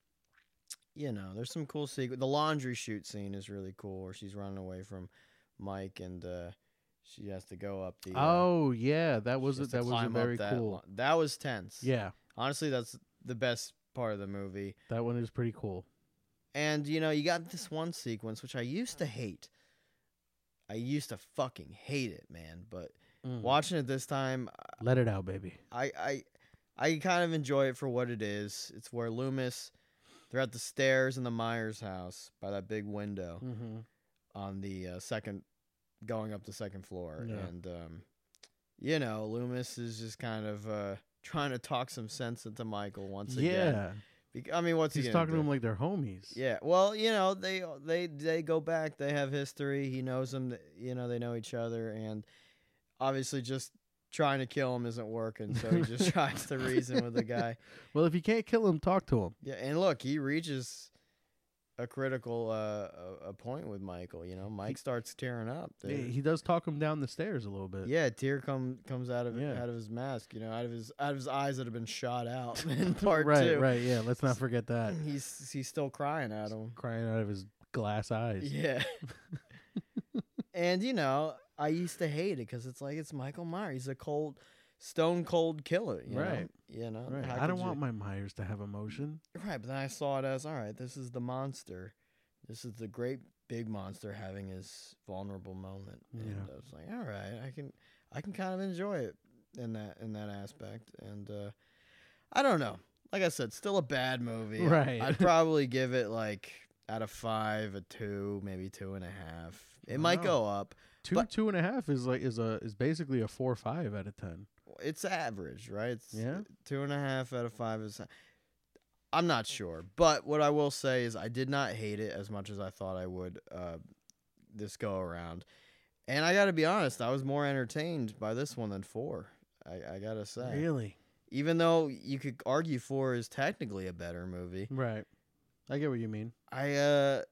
you know, there's some cool sequence. The laundry shoot scene is really cool, where she's running away from Mike, and uh, she has to go up the. Uh, Oh yeah, that she was a, has to that was a climb up very that cool. lo- that was tense. Yeah, Honestly, that's the best part of the movie. that one is pretty cool. And you know, you got this one sequence which I used to hate. I used to fucking hate it, man. But Mm. watching it this time, Let it out, baby. I, I I kind of enjoy it for what it is. It's where Loomis, they're at the stairs in the Myers house by that big window Mm-hmm. on the uh, second, going up the second floor, Yeah. and um, you know, Loomis is just kind of uh, trying to talk some sense into Michael once again. Yeah, Bec- I mean, what's he he's gonna talking to do? him like they're homies. Yeah, well, you know, they they they go back. They have history. He knows them. You know, they know each other, and obviously, just trying to kill him isn't working. So he just tries to reason with the guy. Well, if you can't kill him, talk to him. Yeah, and look, he reaches a critical uh, a, a point with Michael. You know, Mike starts tearing up. He, dude. he does talk him down the stairs a little bit. Yeah, a tear come comes out of Yeah. out of his mask. You know, out of his out of his eyes that have been shot out in part right, two. right. Yeah, let's not forget that. He's he's still crying at him. Crying out of his glass eyes. Yeah. And you know, I used to hate it because it's like it's Michael Myers. He's a cold, stone cold killer. You Right. Know? You know. Right. How I don't could want you- my Myers to have emotion. Right, but then I saw it as all right. This is the monster. This is the great big monster having his vulnerable moment. And Yeah. I was like, all right, I can, I can kind of enjoy it in that in that aspect. And uh, I don't know. Like I said, still a bad movie. Right. I'd probably give it like out of five, a two, maybe two and a half. It might Wow. go up. Two, But- two and a half is like is a is basically a four or five out of ten. It's average, right? It's Yeah. two and a half out of five is. I'm not sure, but what I will say is I did not hate it as much as I thought I would. Uh, this go around, and I got to be honest, I was more entertained by this one than four. I, I gotta say, Really? even though you could argue four is technically a better movie, Right. I get what you mean. I uh the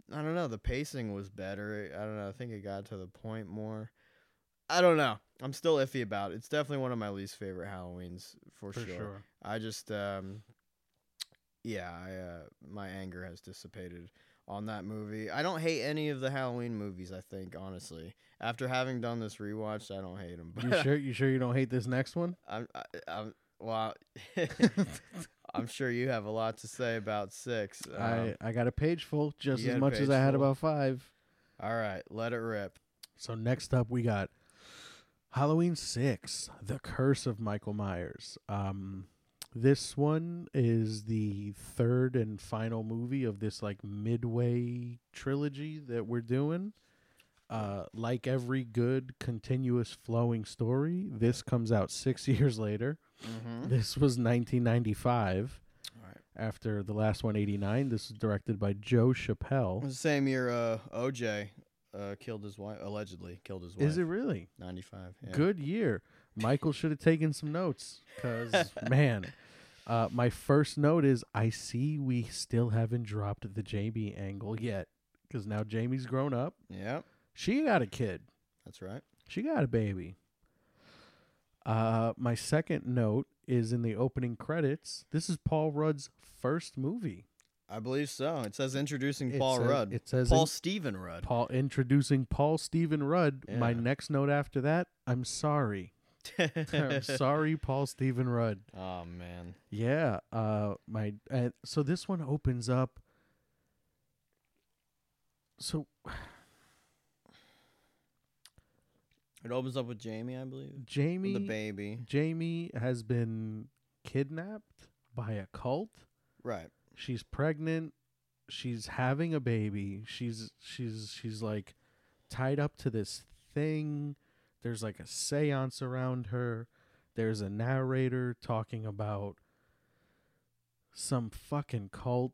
I don't know. The pacing was better. I don't know. I think it got to the point more. I don't know. I'm still iffy about it. It's definitely one of my least favorite Halloweens for, For sure. sure. I just, um, yeah, I, uh, my anger has dissipated on that movie. I don't hate any of the Halloween movies. I think honestly, after having done this rewatch, I don't hate them. You sure? You sure you don't hate this next one? I'm, I, I'm, well, I'm sure you have a lot to say about six. Um, I I got a page full, just you as got a much as page I had full? about five. all right, let it rip. So next up, we got Halloween six, The Curse of Michael Myers. Um, this one is the third and final movie of this like midway trilogy that we're doing. Uh, like every good continuous flowing story, this comes out six years later. Mm-hmm. This was nineteen ninety-five. All right. After the last one, eighty-nine. This was directed by Joe It Chappelle. was the same year uh, O J uh, killed his wife, allegedly killed his wife. Is it really? ninety-five. Yeah. Good year. Michael should have taken some notes because, man, uh, my first note is I see we still haven't dropped the Jamie angle yet because now Jamie's grown up. Yep, She got a kid. that's right. She got a baby. Uh, my second note is in the opening credits. This is Paul Rudd's first movie. I believe so. It says introducing It Paul says- Rudd. It says Paul in- Stephen Rudd. Paul introducing Paul Stephen Rudd. My Yeah. next note after that, I'm sorry. I'm sorry, Paul Stephen Rudd. Oh man. Yeah. Uh, my uh, so this one opens up. So It opens up with Jamie, I believe. With Jamie, the baby. Jamie has been kidnapped by a cult. Right. She's pregnant. She's having a baby. She's she's she's like tied up to this thing. There's like a seance around her. There's a narrator talking about some fucking cult.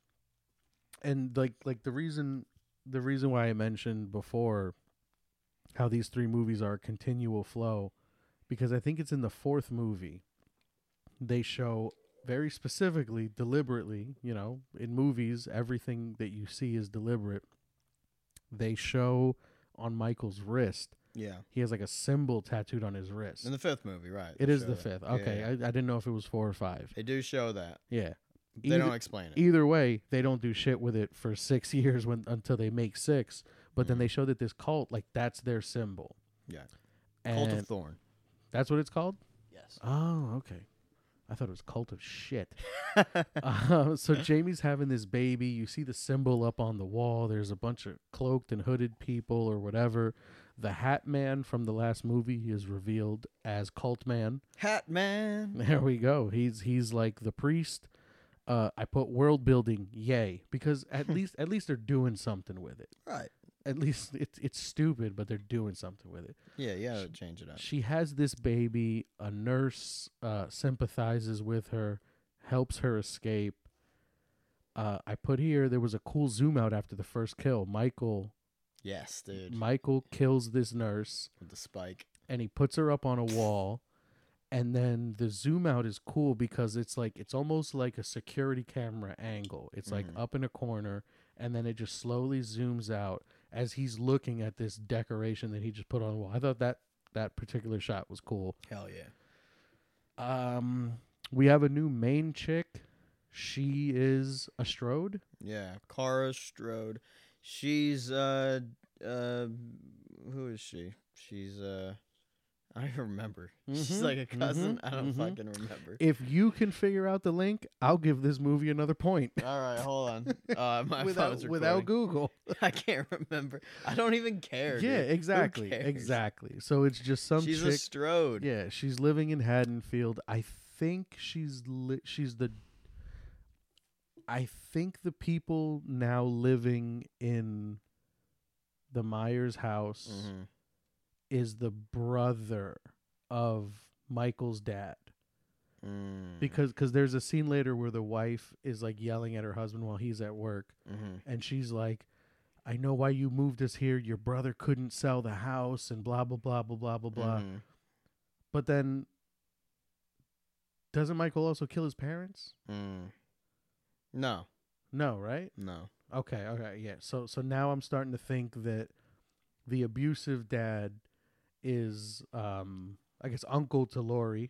And like like the reason the reason why I mentioned before how these three movies are a continual flow, because I think it's in the fourth movie they show very specifically, deliberately, you know, in movies, everything that you see is deliberate. They show on Michael's wrist, Yeah. he has like a symbol tattooed on his wrist. In the fifth movie, right. It they is show the that. fifth. Yeah, Okay, yeah. I, I didn't know if it was four or five. They do show that. Yeah. They Either- don't explain it. Either way, they don't do shit with it for six years when until they make six. But then Mhm. they show that this cult, like, that's their symbol. Yeah. And Cult of Thorn. that's what it's called? Yes. Oh, okay. I thought it was Cult of Shit. uh, so Jamie's having this baby. You see the symbol up on the wall. There's a bunch of cloaked and hooded people or whatever. The Hat Man from the last movie is revealed as Cult Man. Hat Man. There we go. He's he's like the priest. Uh, I put world building, yay, because at least at least they're doing something with it. Right. At least it's it's stupid, but they're doing something with it. Yeah, yeah, change it up. She has this baby. A nurse uh, sympathizes with her, helps her escape. Uh, I put here there was a cool zoom out after the first kill. Michael Yes, dude. Michael kills this nurse With the spike. and he puts her up on a wall. And then the zoom out is cool because it's like it's almost like a security camera angle. It's like Mhm. up in a corner, and then it just slowly zooms out as he's looking at this decoration that he just put on the wall. I thought that that particular shot was cool. Hell yeah. Um, we have a new main chick. She is a Strode. Yeah, Kara Strode. She's uh uh who is she? She's uh I don't even remember. She's Mhm, like a cousin. mhm, I don't mhm. fucking remember. If you can figure out the link, I'll give this movie another point. All right, hold on. Uh, my without phone's without recording. Google. I can't remember. I don't even care. Yeah, dude. Who exactly, cares? exactly. So it's just some She's chick. a Strode. Yeah, she's living in Haddonfield. I think she's li- she's the. I think the people now living in the Myers house Mhm. is the brother of Michael's dad. Mm. Because cause there's a scene later where the wife is like yelling at her husband while he's at work. Mhm. And she's like, I know why you moved us here. Your brother couldn't sell the house and blah, blah, blah, blah, blah, blah, blah. Mhm. But then, doesn't Michael also kill his parents? Mm. No, No, right? no. Okay, okay, yeah. So so now I'm starting to think that the abusive dad is um I guess uncle to Lori,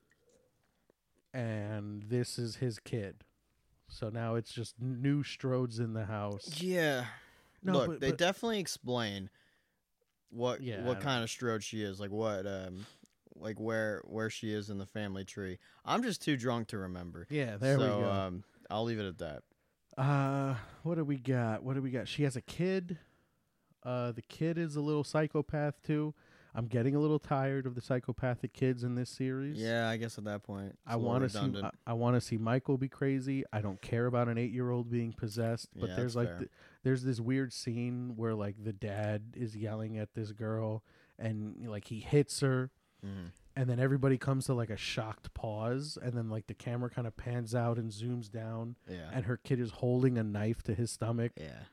and this is his kid. So now it's just new Strodes in the house. Yeah. No, Look, but, they but definitely explain what Yeah, I what know. kind of Strode she is, like what um like where where she is in the family tree. I'm just too drunk to remember. yeah, there so we go. um I'll leave it at that. Uh, what do we got? What do we got? She has a kid. Uh, the kid is a little psychopath too. I'm getting a little tired of the psychopathic kids in this series. Yeah, I guess at that point it's I a little want to see. redundant. I, I want to see Michael be crazy. I don't care about an eight-year-old being possessed. But Yeah, there's that's like, fair. th- there's this weird scene where like the dad is yelling at this girl, and like he hits her, Mhm. and then everybody comes to like a shocked pause, and then like the camera kind of pans out and zooms down, Yeah. and her kid is holding a knife to his stomach. Yeah.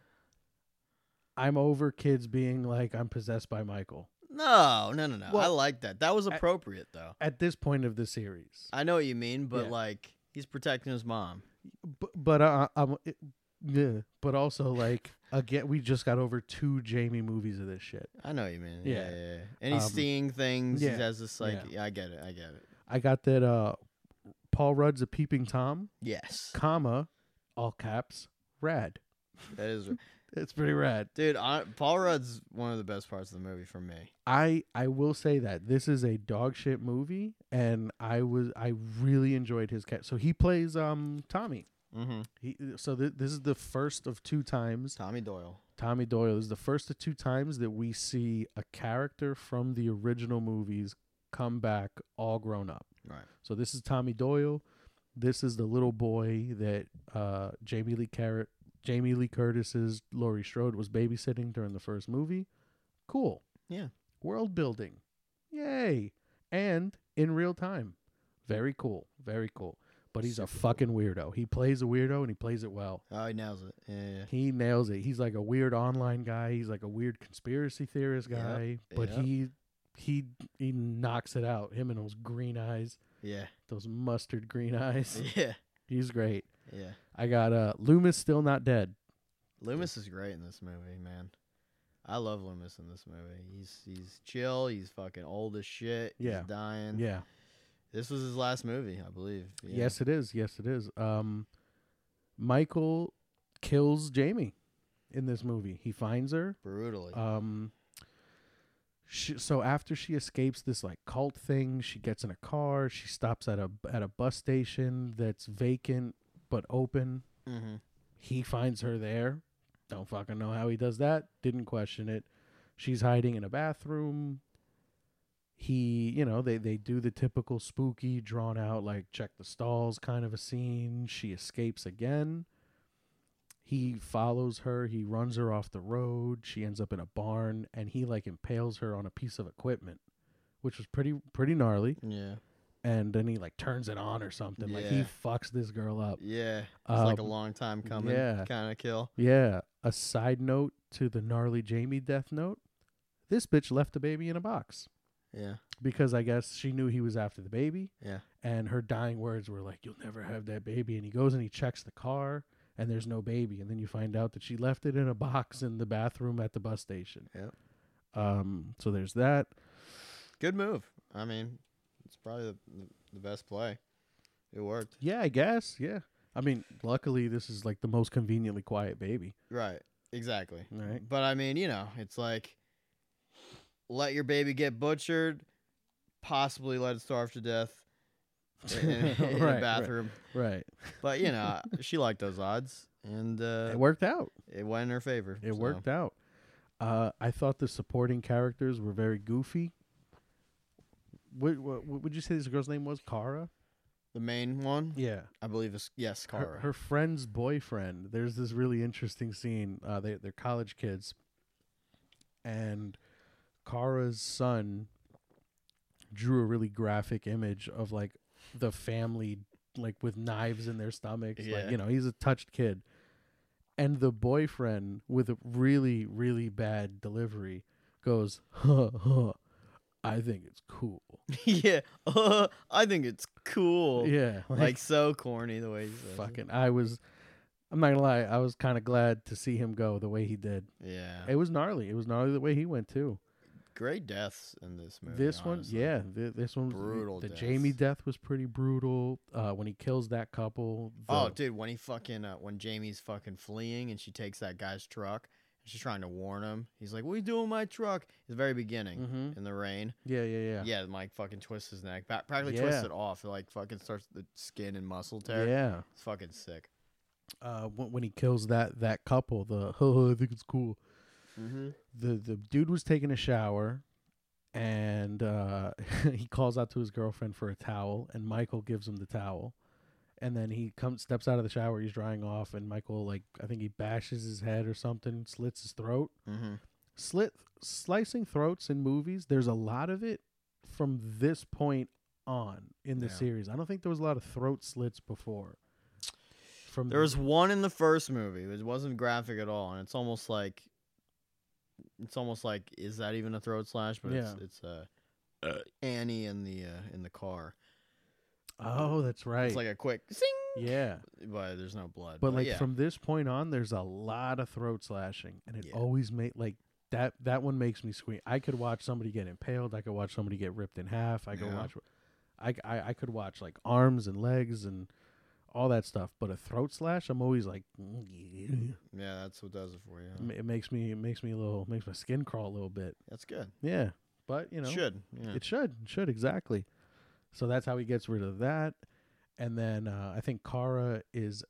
I'm over kids being like, I'm possessed by Michael. No, no, no, no. I Well, like that. That was I- appropriate though. At this point of the series. I know what you mean, but Yeah. like he's protecting his mom. But, but uh, I'm, it, yeah, but also like again, we just got over two Jamie movies of this shit. I know what you mean. Yeah. Yeah, yeah. yeah. And he's Um, seeing things. yeah, He has this like. yeah. Yeah. I get it. I get it. I got that. Uh, Paul Rudd's a peeping tom, Yes, comma, all caps, rad. that is. It's pretty rad. Dude, I, Paul Rudd's one of the best parts of the movie for me. I I will say that this is a dog shit movie, and I was I really enjoyed his cat. So he plays um Tommy. Mm-hmm. He so th- this is the first of two times Tommy Doyle. Tommy Doyle is the first of two times that we see a character from the original movies come back all grown up. Right. So this is Tommy Doyle. This is the little boy that uh, Jamie Lee Carrot, Jamie Lee Curtis's Laurie Strode was babysitting during the first movie. Cool. Yeah. World building. Yay. And in real time. Very cool. Very cool. But he's a Super fucking weirdo. He plays a weirdo and he plays it well. Oh, he nails it. Yeah, yeah. He nails it. He's like a weird online guy. He's like a weird conspiracy theorist Yep, guy. But yep. he he he knocks it out. Him and those green eyes, Yeah. those mustard green eyes. Yeah. He's great. Yeah. I got uh Loomis still not dead. Loomis is great in this movie, man. I love Loomis in this movie. He's he's chill. He's fucking old as shit. Yeah. He's dying. Yeah. This was his last movie, I believe. Yeah. Yes, it is. Yes, it is. Um, Michael kills Jamie in this movie. He finds her. Brutally. Um, she, so after she escapes this like cult thing, she gets in a car. She stops at a at a bus station that's vacant but open. mm-hmm. He finds her there. Don't fucking know how he does that. Didn't question it. She's hiding in a bathroom. He, you know, they, they do the typical spooky, drawn out, like check the stalls kind of a scene. She escapes again. He follows her. He runs her off the road. She ends up in a barn, and he like impales her on a piece of equipment, which was pretty pretty gnarly. Yeah. And then he like turns it on or something. Like he Yeah. fucks this girl up. Yeah. It's like a Um, long time coming yeah. kind of kill. Yeah. A side note to the gnarly Jamie death note: this bitch left the baby in a box Yeah. because I guess she knew he was after the baby. Yeah. And her dying words were like, "You'll never have that baby." And he goes and he checks the car, and there's no baby. And then you find out that she left it in a box in the bathroom at the bus station. Yep. Um. So there's that. Good move. I mean, it's probably the, the best play. It worked. Yeah, I guess. Yeah. I mean, luckily this is like the most conveniently quiet baby. Right. Exactly. Right. But I mean, you know, it's like let your baby get butchered, possibly let it starve to death in, in, in Right, a bathroom. Right. But you know, she liked those odds, and uh, It worked out. it went in her favor. It so. worked out. Uh, I thought the supporting characters were very goofy. What, what, what would you say this girl's name was? Kara? The main one, Yeah. I believe, is yes, Her, Kara. her friend's boyfriend. There's this really interesting scene. Uh, they, they're college kids. And Kara's son drew a really graphic image of like the family like with knives in their stomachs. Yeah. Like, you know, he's a touched kid. And the boyfriend with a really, really bad delivery goes, huh, huh, I think it's cool. yeah, uh, I think it's cool. Yeah. like, so corny the way he says it. fucking I was I'm not gonna lie, I was kind of glad to see him go the way he did. Yeah. It was gnarly. It was gnarly the way he went too. Great deaths in this movie. This honestly. one, yeah, th- this one, was- Brutal The deaths. Jamie death was pretty brutal. Uh, when he kills that couple. The, Oh, dude, when he fucking uh, when Jamie's fucking fleeing and she takes that guy's truck, and she's trying to warn him. He's like, "What are you doing with my truck?" It's the very beginning Mhm. in the rain. Yeah, yeah, yeah. Yeah, Mike fucking twists his neck, ba- practically Yeah. twists it off. It like fucking starts the skin and muscle tear. Yeah. It's fucking sick. Uh, when, when he kills that that couple, the oh, I think it's cool. Mm-hmm. The the dude was taking a shower, and uh, he calls out to his girlfriend for a towel, and Michael gives him the towel, and then he comes steps out of the shower. He's drying off, and Michael, like, I think he bashes his head or something, slits his throat. Mm-hmm. Slit slicing throats in movies. There's a lot of it from this point on in the Yeah. series. I don't think there was a lot of throat slits before. From There was one in the first movie. It wasn't graphic at all, and it's almost like, it's almost like, is that even a throat slash? But Yeah. it's it's uh, Annie in the uh, in the car. oh, that's right. It's like a quick sing, yeah. but there's no blood. But like yeah. from this point on, there's a lot of throat slashing, and it Yeah. always made like that. That one makes me scream. I could watch somebody get impaled. I could watch somebody get ripped in half. I could Yeah. watch. I, I I could watch like arms and legs and all that stuff. But a throat slash, I'm always like, mm, yeah. yeah, that's what does it for you. huh? M- it makes me it makes me a little makes my skin crawl a little bit. That's good. Yeah, but you know, Should yeah. it should it should exactly. So that's how he gets rid of that, and then uh, I think Kara is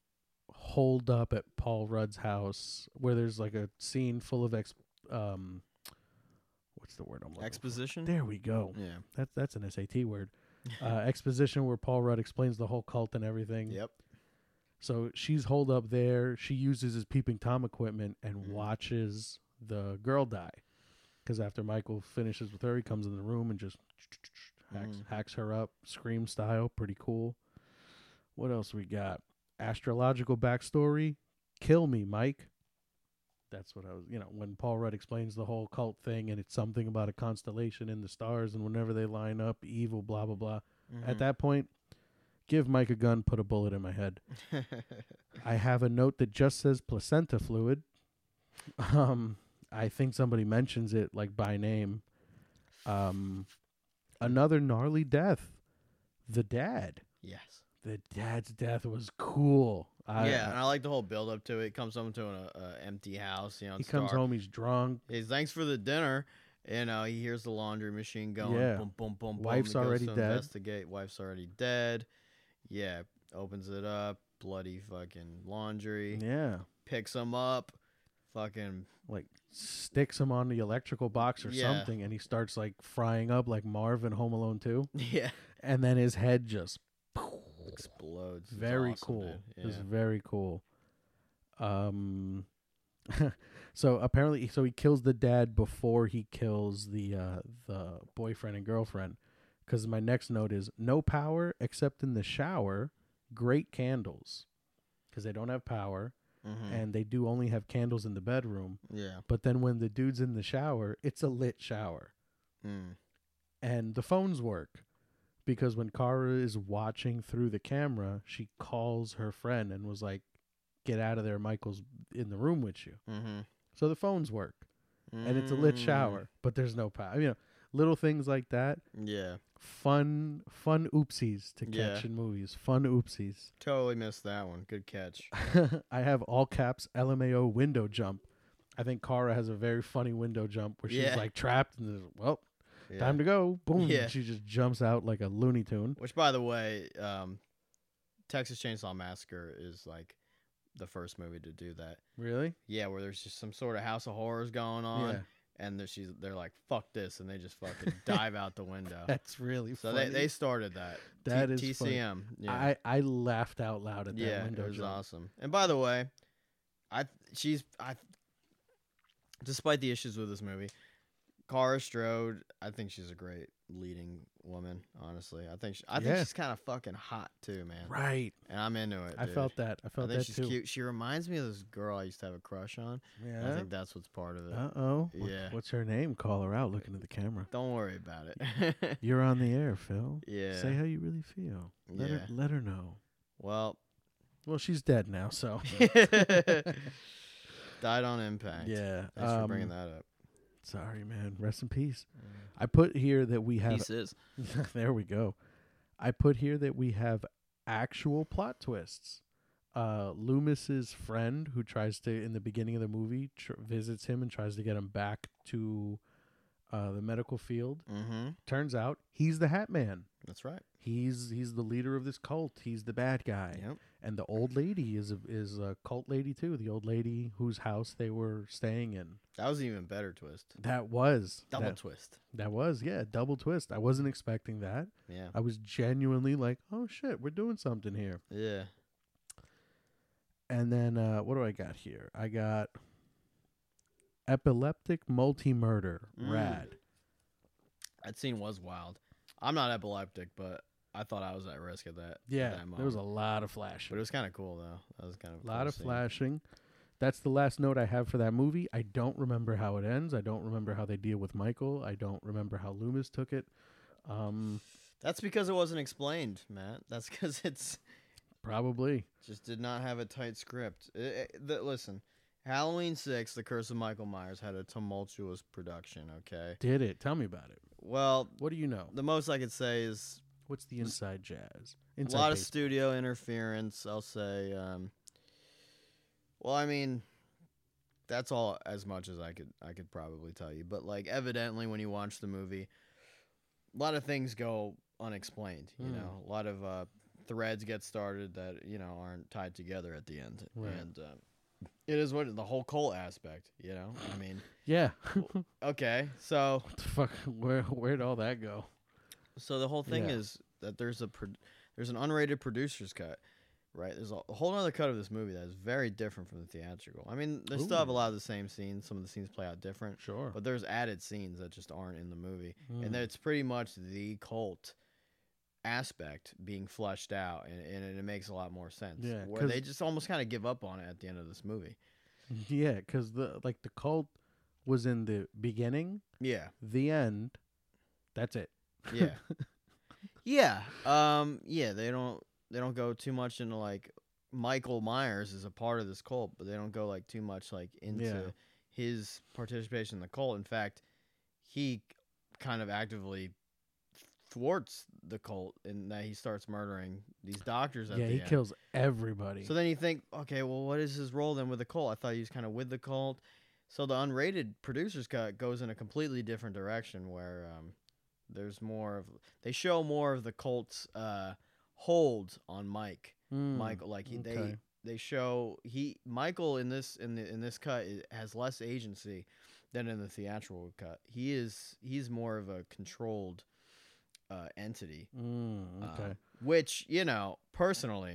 holed up at Paul Rudd's house, where there's like a scene full of ex um, what's the word I'm looking Exposition. for? There we go. Yeah. That's that's an S A T word. Uh, exposition where Paul Rudd explains the whole cult and everything. Yep. So she's holed up there. She uses his peeping Tom equipment and Mhm. watches the girl die. Because after Michael finishes with her, he comes in the room and just hacks, Mhm. hacks her up, Scream style. Pretty cool. What else we got? Astrological backstory. Kill me, Mike. That's what I was, you know, when Paul Rudd explains the whole cult thing and it's something about a constellation in the stars and whenever they line up, evil, blah, blah, blah. At Mhm. that point, give Mike a gun, put a bullet in my head. I have a note that just says placenta fluid. Um, I think somebody mentions it like by name. Um, another gnarly death. The dad. yes. The dad's death was cool. I, yeah, and I like the whole build up to it. He comes home to an uh, empty house. You know, he it's comes dark. home. He's drunk. He's thanks for the dinner. You know, he hears the laundry machine going. Yeah. Boom, boom, boom, boom. Wife's He goes already to dead. Investigate. Wife's already dead. Yeah. Opens it up. Bloody fucking laundry. Yeah, Picks him up. Fucking like sticks him on the electrical box or Yeah. something, and he starts like frying up like Marv in Home Alone two. yeah. And then his head just Explodes. It's very awesome, cool. dude. It was Yeah. very cool. Um, so apparently, so he kills the dad before he kills the uh, the boyfriend and girlfriend. Because my next note is no power except in the shower. Great candles, because they don't have power, Mhm. and they do only have candles in the bedroom. Yeah. But then when the dude's in the shower, it's a lit shower, Mm. and the phones work. Because when Kara is watching through the camera, she calls her friend and was like, "Get out of there, Michael's in the room with you." Mm-hmm. So the phones work, and it's a lit shower, but there's no power. You know, little things like that. Yeah. Fun, fun oopsies to catch Yeah. in movies. Fun oopsies. Totally missed that one. Good catch. I have all caps L M A O window jump. I think Kara has a very funny window jump where she's Yeah. like trapped and there's, well, Yeah. time to go. Boom. Yeah. She just jumps out like a Looney Tune. Which, by the way, um, Texas Chainsaw Massacre is like the first movie to do that. Really? Yeah, where there's just some sort of House of Horrors going on, Yeah. and they're, she's, they're like, "Fuck this," and they just fucking dive out the window. That's really So funny. they, they started that. That T- is T C M. Yeah, I, I laughed out loud at that yeah, window it was jump. awesome. And by the way, I she's I. Despite the issues with this movie, Kara Strode, I think she's a great leading woman. Honestly, I think she, I think Yeah. she's kind of fucking hot too, man. Right. And I'm into it. I dude. felt that. I I felt think that she's too. cute. She reminds me of this girl I used to have a crush on. I Yeah. think that's what's part of it. Uh oh. Yeah. What's her name? Call her out. Look into the camera. Don't worry about it. You're on the air, Phil. yeah. Say how you really feel. Let Yeah. her let her know. Well, Well, she's dead now, so. Died on impact. Yeah. Thanks for um, bringing that up. Sorry, man. Rest in peace. I put here that we have. Pieces. There we go. I put here that we have actual plot twists. Uh, Loomis's friend, who tries to, in the beginning of the movie, tr- visits him and tries to get him back to uh, the medical field. Mm-hmm. Turns out he's the Hat Man. That's right. He's he's the leader of this cult. He's the bad guy. Yep. And the old lady is a, is a cult lady too. The old lady whose house they were staying in. That was an even better twist. That was Double that, twist. that was yeah, double twist. I wasn't expecting that. Yeah. I was genuinely like, oh shit, we're doing something here. Yeah. And then uh, what do I got here? I got epileptic multi-murder. Mm. Rad. That scene was wild. I'm not epileptic, but I thought I was at risk at that. Yeah, at that there was a moment. lot of But flashing. it was kind of cool though. That was kind of A lot cool of scene. flashing. That's the last note I have for that movie. I don't remember how it ends. I don't remember how they deal with Michael. I don't remember how Loomis took it. Um, That's because it wasn't explained, Matt. That's because it's probably. just did not have a tight script. It, it, the, listen, Halloween six, The Curse of Michael Myers, had a tumultuous production, okay? Did it? Tell me about it. Well, What do you know? the most I could say is What's the inside jazz? a Inside lot of baseball. studio interference, I'll say. Um, well, I mean, that's all as much as I could I could probably tell you. But like, evidently, when you watch the movie, a lot of things go unexplained. You Mm. know, a lot of uh, threads get started that you know aren't tied together at the end, Right. and uh, it is what the whole cult aspect. You know, I mean, Yeah. okay, so What the fuck? Where where'd all that go? so the whole thing Yeah. is that there's a pro- there's an unrated producer's cut. Right, there's a, a whole other cut of this movie that is very different from the theatrical. I mean, they still have a Ooh. lot of the same scenes. Some of the scenes play out different, Sure. but there's added scenes that just aren't in the movie, Mm. and it's pretty much the cult aspect being fleshed out, and, and it makes a lot more sense. Yeah, where 'cause- they just almost kind of give up on it at the end of this movie. Yeah, because the like the cult was in the beginning, Yeah, the end. That's it. yeah, yeah. Um, yeah. They don't they don't go too much into like Michael Myers is a part of this cult, but they don't go like too much like into Yeah. his participation in the cult. In fact, he kind of actively thwarts the cult in that he starts murdering these doctors at Yeah, the he end. kills everybody. So then you think, okay, well, what is his role then with the cult? I thought he was kind of with the cult. So the unrated producer's cut goes in a completely different direction where um, there's more of they show more of the cult's uh, hold on Mike. Mm, Michael, like he, they okay. they show he Michael in this in the in this cut i- has less agency than in the theatrical cut. He is he's more of a controlled uh, entity. Mm, okay. Um, which, you know, personally,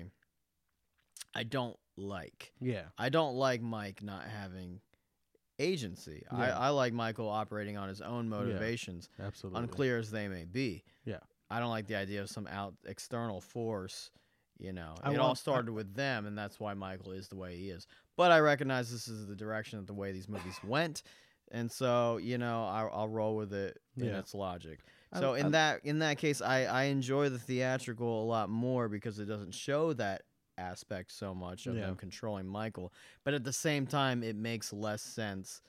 I don't like. yeah. I don't like Mike not having agency. I, Yeah. I like Michael operating on his own motivations, Absolutely. unclear as they may be. Yeah. I don't like the idea of some out external force. You know, I it all want- I- started with them, and that's why Michael is the way he is. But I recognize this is the direction that the way these movies went, and so you know, I, I'll roll with it in Yeah. its logic. I- So in I- that in that case, I, I enjoy the theatrical a lot more because it doesn't show that aspect so much of Yeah. them controlling Michael. But at the same time, it makes less sense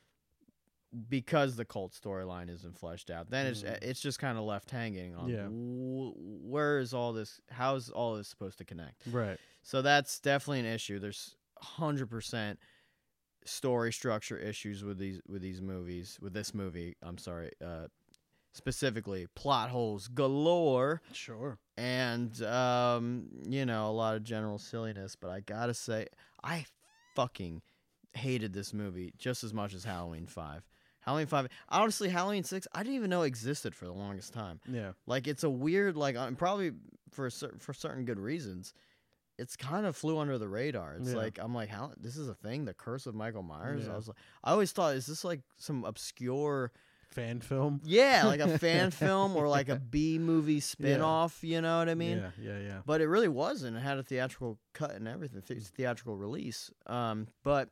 because the cult storyline isn't fleshed out. Then it's Mm. it's just kind of left hanging on Yeah. wh- where is all this? How's all this supposed to connect? Right. So that's definitely an issue. There's one hundred percent story structure issues with these with these movies. With this movie, I'm sorry, uh, specifically plot holes galore, Sure. and um, you know, a lot of general silliness. But I gotta say, I fucking hated this movie just as much as Halloween Five. Halloween Five, honestly, Halloween Six, I didn't even know existed for the longest time. Yeah. Like it's a weird, like, uh, probably for cer- for certain good reasons. It's kind of flew under the radar. It's Yeah. like I'm like, how this is a thing, the Curse of Michael Myers. Yeah. I was like, I always thought, is this like some obscure, Fan film. yeah, like a fan film or like a B movie spin-off, you know what I mean? yeah. Yeah. Yeah. But it really wasn't. It had a theatrical cut and everything, th- theatrical release. Um, but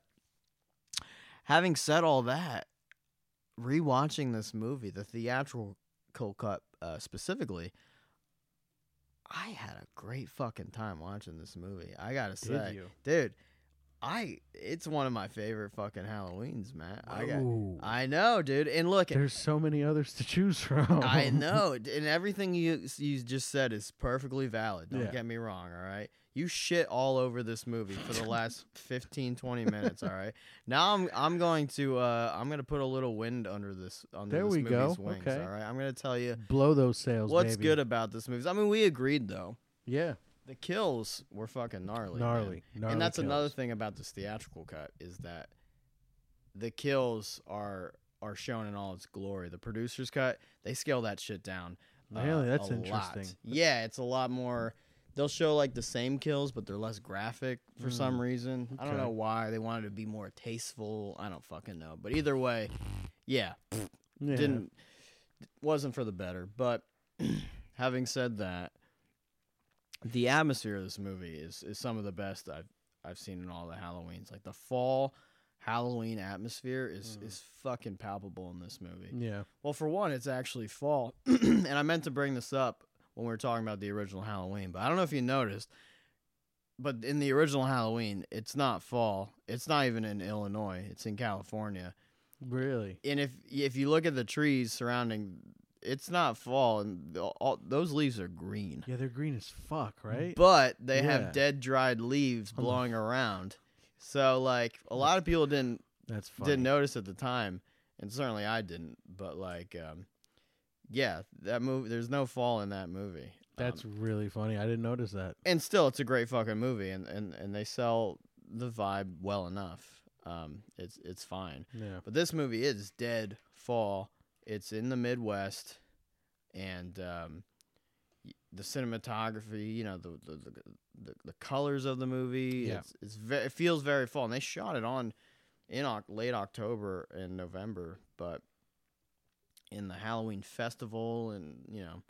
having said all that, rewatching this movie, the theatrical cut uh, specifically, I had a great fucking time watching this movie. I gotta Did say, you? dude, I it's one of my favorite fucking Halloweens, man. I got, Ooh. I know, dude. And look, There's so many others to choose from. I know, and everything you you just said is perfectly valid. Don't Yeah. get me wrong, all right? You shit all over this movie for the last fifteen, twenty minutes, all right? Now I'm I'm going to uh I'm going to put a little wind under this under There this we movie's go. wings, Okay. all right? I'm going to tell you Blow those sails, what's baby. good about this movie. I mean, we agreed though. Yeah. The kills were fucking gnarly. man. Gnarly. Gnarly And that's kills. another thing about this theatrical cut is that the kills are are shown in all its glory. The producer's cut, they scale that shit down. uh, Really? That's a interesting. lot. Yeah, it's a lot more. They'll show like the same kills, but they're less graphic for Mm, some reason. I don't okay. know why. They wanted to be more tasteful. I don't fucking know. But either way, yeah, Yeah. didn't wasn't for the better. But having said that, the atmosphere of this movie is, is some of the best I've I've seen in all the Halloweens. Like the fall Halloween atmosphere is Mm. is fucking palpable in this movie. Yeah. Well, for one, it's actually fall, and I meant to bring this up when we were talking about the original Halloween, but I don't know if you noticed, but in the original Halloween, it's not fall. It's not even in Illinois. It's in California. Really? And if if you look at the trees surrounding, it's not fall, and the- all, those leaves are green. Yeah, they're green as fuck, right? But they Yeah. have dead, dried leaves On the- blowing around. So, like, a lot of people didn't That's funny. didn't notice at the time, and certainly I didn't. But like, um, yeah, that movie. There's no fall in that movie. That's Um, really funny. I didn't notice that. and still, it's a great fucking movie, and, and, and they sell the vibe well enough. Um, it's it's fine. Yeah. But this movie is dead fall. It's in the Midwest, and um, y- the cinematography, you know, the the, the, the, the colors of the movie, Yeah. it's, it's ve- it feels very fall. And they shot it on in Oc- late October and November, but in the Halloween festival, and you know,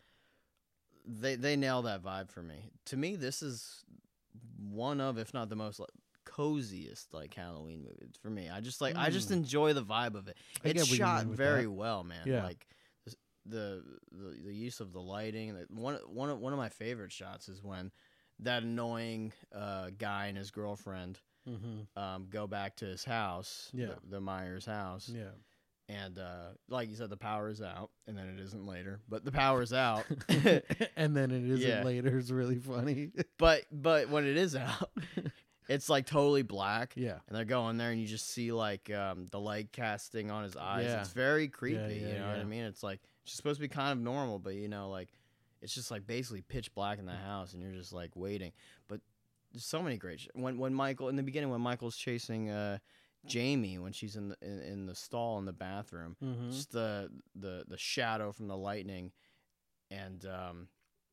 they they nail that vibe for me. To me, this is one of, if not the most like, coziest like Halloween movies for me. I just like I just Mm. enjoy the vibe of it. I get It's what you shot mean with very that. well, man. Yeah. Like this- the, the the use of the lighting. the- One one of, one of my favorite shots is when that annoying uh, guy and his girlfriend Mm-hmm. um, go back to his house, Yeah. the, the Myers house, Yeah. and uh, like you said, the power is out, and then it isn't later, but the power's out. And then it isn't Yeah. later. It's really funny. but but when it is out, it's like totally black. Yeah. And they're going there, and you just see like um, the light casting on his eyes. Yeah. It's very creepy. yeah, you know what I yeah. mean? It's like it's supposed to be kind of normal, but you know, like it's just like basically pitch black in the house, and you're just like waiting. But there's so many great sh- when when Michael in the beginning when Michael's chasing uh, Jamie when she's in the in, in the stall in the bathroom, Mm-hmm. just the the the shadow from the lightning, and um,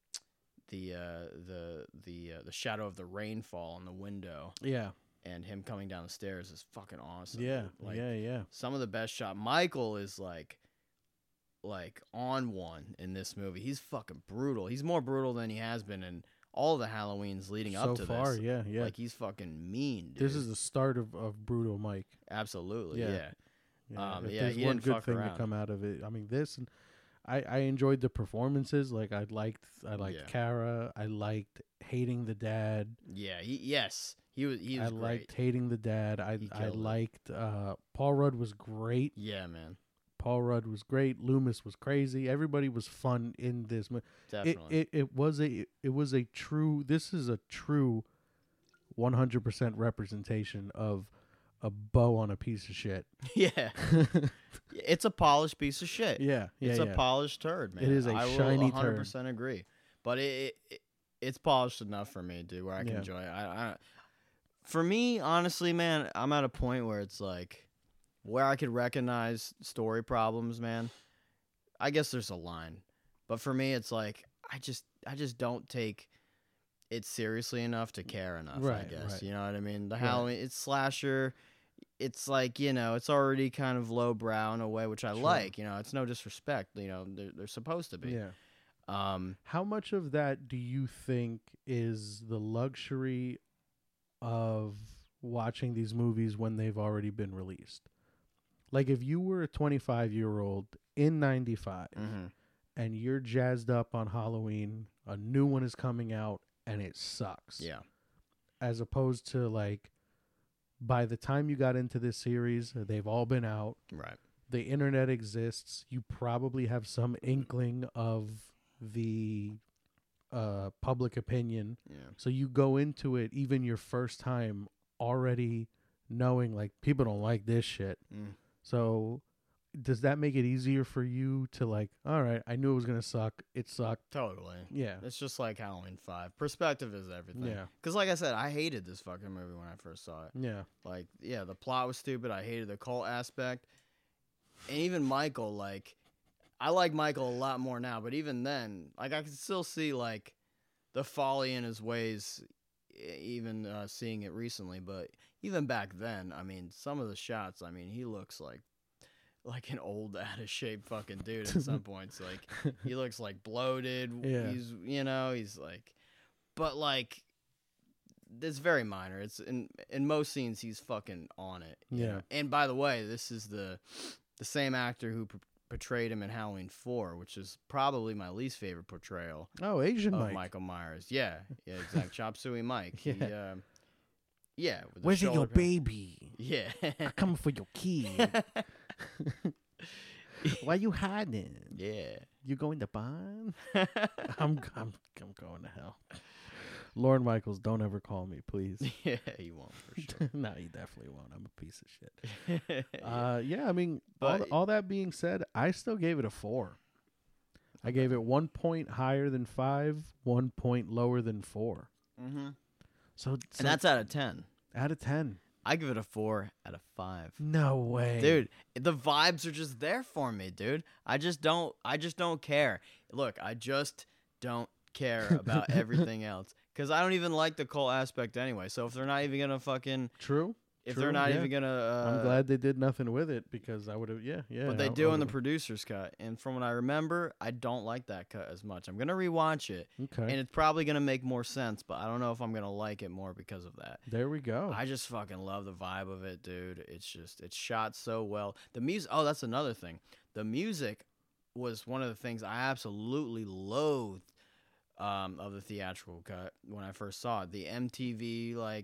the uh, the the uh, the shadow of the rainfall on the window, Yeah. and him coming down the stairs is fucking awesome. Yeah. dude. Like yeah. Yeah. some of the best shot. Michael is like like on one in this movie. He's fucking brutal. He's more brutal than he has been in all the Halloweens leading So up to far, this. yeah. Yeah. Like he's fucking mean, dude. This is the start of, of Brutal Mike. absolutely Yeah. yeah. Yeah, Um, if yeah, there's he one didn't good fuck thing around. to come out of it, I mean this, and I, I enjoyed the performances. Like I liked, I liked Yeah. Kara. I liked hating the dad. Yeah, he yes. He was he I was liked great. hating the dad. I He I killed it. liked uh, Paul Rudd was great. Yeah, man. Paul Rudd was great. Loomis was crazy. Everybody was fun in this. mo- It, Definitely. it it was a it was a true. This is a true, one hundred percent representation of a bow on a piece of shit. yeah. It's a polished piece of shit. yeah, yeah, it's yeah. a polished turd, man. It is a I shiny will turd. one hundred percent agree. But it, it, it it's polished enough for me, dude, where I can Yeah. enjoy it. I, I for me, honestly, man, I'm at a point where it's like where I could recognize story problems, man. I guess there's a line. But for me it's like I just I just don't take it seriously enough to care enough, I Right, guess. right. You know what I mean? The Right. Halloween it's slasher. It's like, you know, it's already kind of lowbrow in a way, which I Sure. like. You know, it's no disrespect. You know, they're, they're supposed to be. Yeah. Um, How much of that do you think is the luxury of watching these movies when they've already been released? Like if you were a twenty-five year old in ninety-five mhm. and you're jazzed up on Halloween a new one is coming out and it sucks. Yeah. As opposed to like, by the time you got into this series, they've all been out. Right. The internet exists. You probably have some inkling of the uh, public opinion. Yeah. So you go into it, even your first time, already knowing like people don't like this shit. Mm. So does that make it easier for you to like, all right, I knew it was going to suck. It sucked. Totally. Yeah. It's just like Halloween five. Perspective is everything. Yeah. Because like I said, I hated this fucking movie when I first saw it. Yeah. Like, yeah, the plot was stupid. I hated the cult aspect. And even Michael, like, I like Michael a lot more now. But even then, like, I can still see, like, the folly in his ways, e- even uh, seeing it recently. But even back then, I mean, some of the shots, I mean, he looks like, like an old, out of shape fucking dude at some points. Like, he looks, like, bloated. Yeah. He's, you know, he's, like, but, like, it's very minor. It's in in most scenes he's fucking on it. you Yeah. know? And by the way, this is the the same actor who p- portrayed him in Halloween four, which is probably my least favorite portrayal Oh, Asian of Mike. Michael Myers. Yeah, yeah, exactly. Chop Suey Mike. Yeah. He, um, yeah. With the Where's your shoulder- baby? Yeah. I'm coming for your kid. Why you hiding? Yeah. You going to bond? I'm, I'm, I'm going to hell. Lorne Michaels, don't ever call me, please. Yeah, he won't for sure. No, he definitely won't. I'm a piece of shit. yeah. Uh, yeah, I mean, all, But- th- all that being said, I still gave it a four. I gave it one point higher than five, one point lower than four. Mm-hmm. So, so And that's out of ten. out of ten. I give it a four out of five. No way, Dude, the vibes are just there for me, dude. I just don't I just don't care. Look, I just don't care about everything else cuz I don't even like the cult aspect anyway. So if they're not even going to fucking True. if True, they're not yeah. even going to uh, I'm glad they did nothing with it because I would have. Yeah, yeah. but they I- do I in the would've- producer's cut. And from what I remember, I don't like that cut as much. I'm going to rewatch it Okay. and it's probably going to make more sense, but I don't know if I'm going to like it more because of that. There we go. I just fucking love the vibe of it, dude. It's just it's shot so well. The music. Oh, that's another thing. The music was one of the things I absolutely loathed um, of the theatrical cut when I first saw it. The M T V like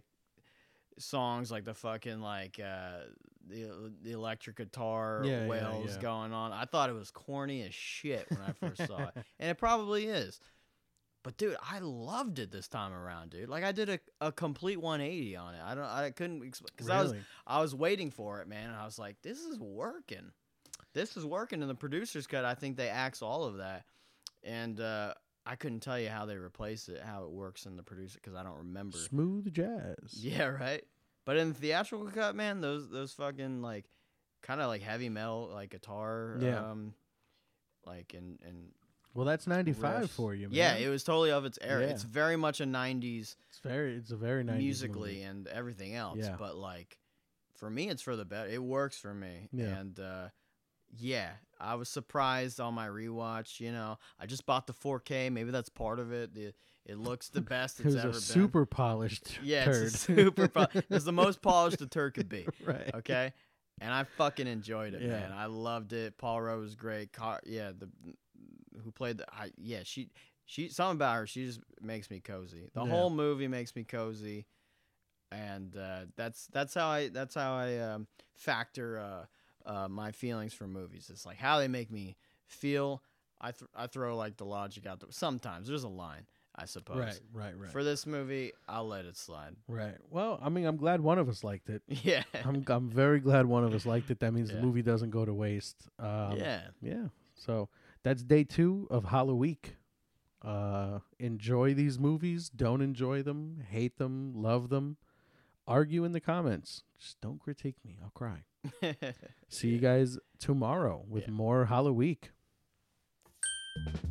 songs, like the fucking like uh, the the electric guitar Yeah, yeah, wails yeah. going on. I thought it was corny as shit when I first saw it, and it probably is. But dude, I loved it this time around, dude. Like I did a, a complete one eighty on it. I don't, I couldn't because I was Really? I was waiting for it, man, and I was like, this is working. This is working. In the producer's cut, I think they axe all of that, and uh, I couldn't tell you how they replace it, how it works in the producer because I don't remember. Smooth jazz. Yeah, right. But in the theatrical cut, man, those those fucking like kind of like heavy metal like guitar, Yeah. um, like and and Well, that's ninety-five riffs. for you, man. Yeah, it was totally of its era. Yeah. It's very much a nineties it's very, it's a very nice musically and everything else. Yeah. But like for me, it's for the better. It works for me. Yeah. And uh, yeah, I was surprised on my rewatch. You know, I just bought the four K. Maybe that's part of it. The, it looks the best It it's was ever a been. super polished yeah, turd. it's a super. Po- it's the most polished a turd could be. Right. Okay. And I fucking enjoyed it, Yeah. man. I loved it. Paul Rudd was great. Car- yeah, the who played the I, yeah she she something about her. She just makes me cozy. The Yeah. whole movie makes me cozy, and uh, that's that's how I that's how I um, factor uh, uh, my feelings for movies. It's like how they make me feel. I th- I throw like the logic out. The- Sometimes there's a line, I suppose. Right, right, right. For this movie, I'll let it slide. right. Well, I mean, I'm glad one of us liked it. Yeah. I'm I'm very glad one of us liked it. That means Yeah. the movie doesn't go to waste. Um, yeah. Yeah. So that's day two of Halloween. Uh, enjoy these movies. Don't enjoy them. Hate them. Love them. Argue in the comments. Just don't critique me. I'll cry. See you guys tomorrow with Yeah. more Halloween.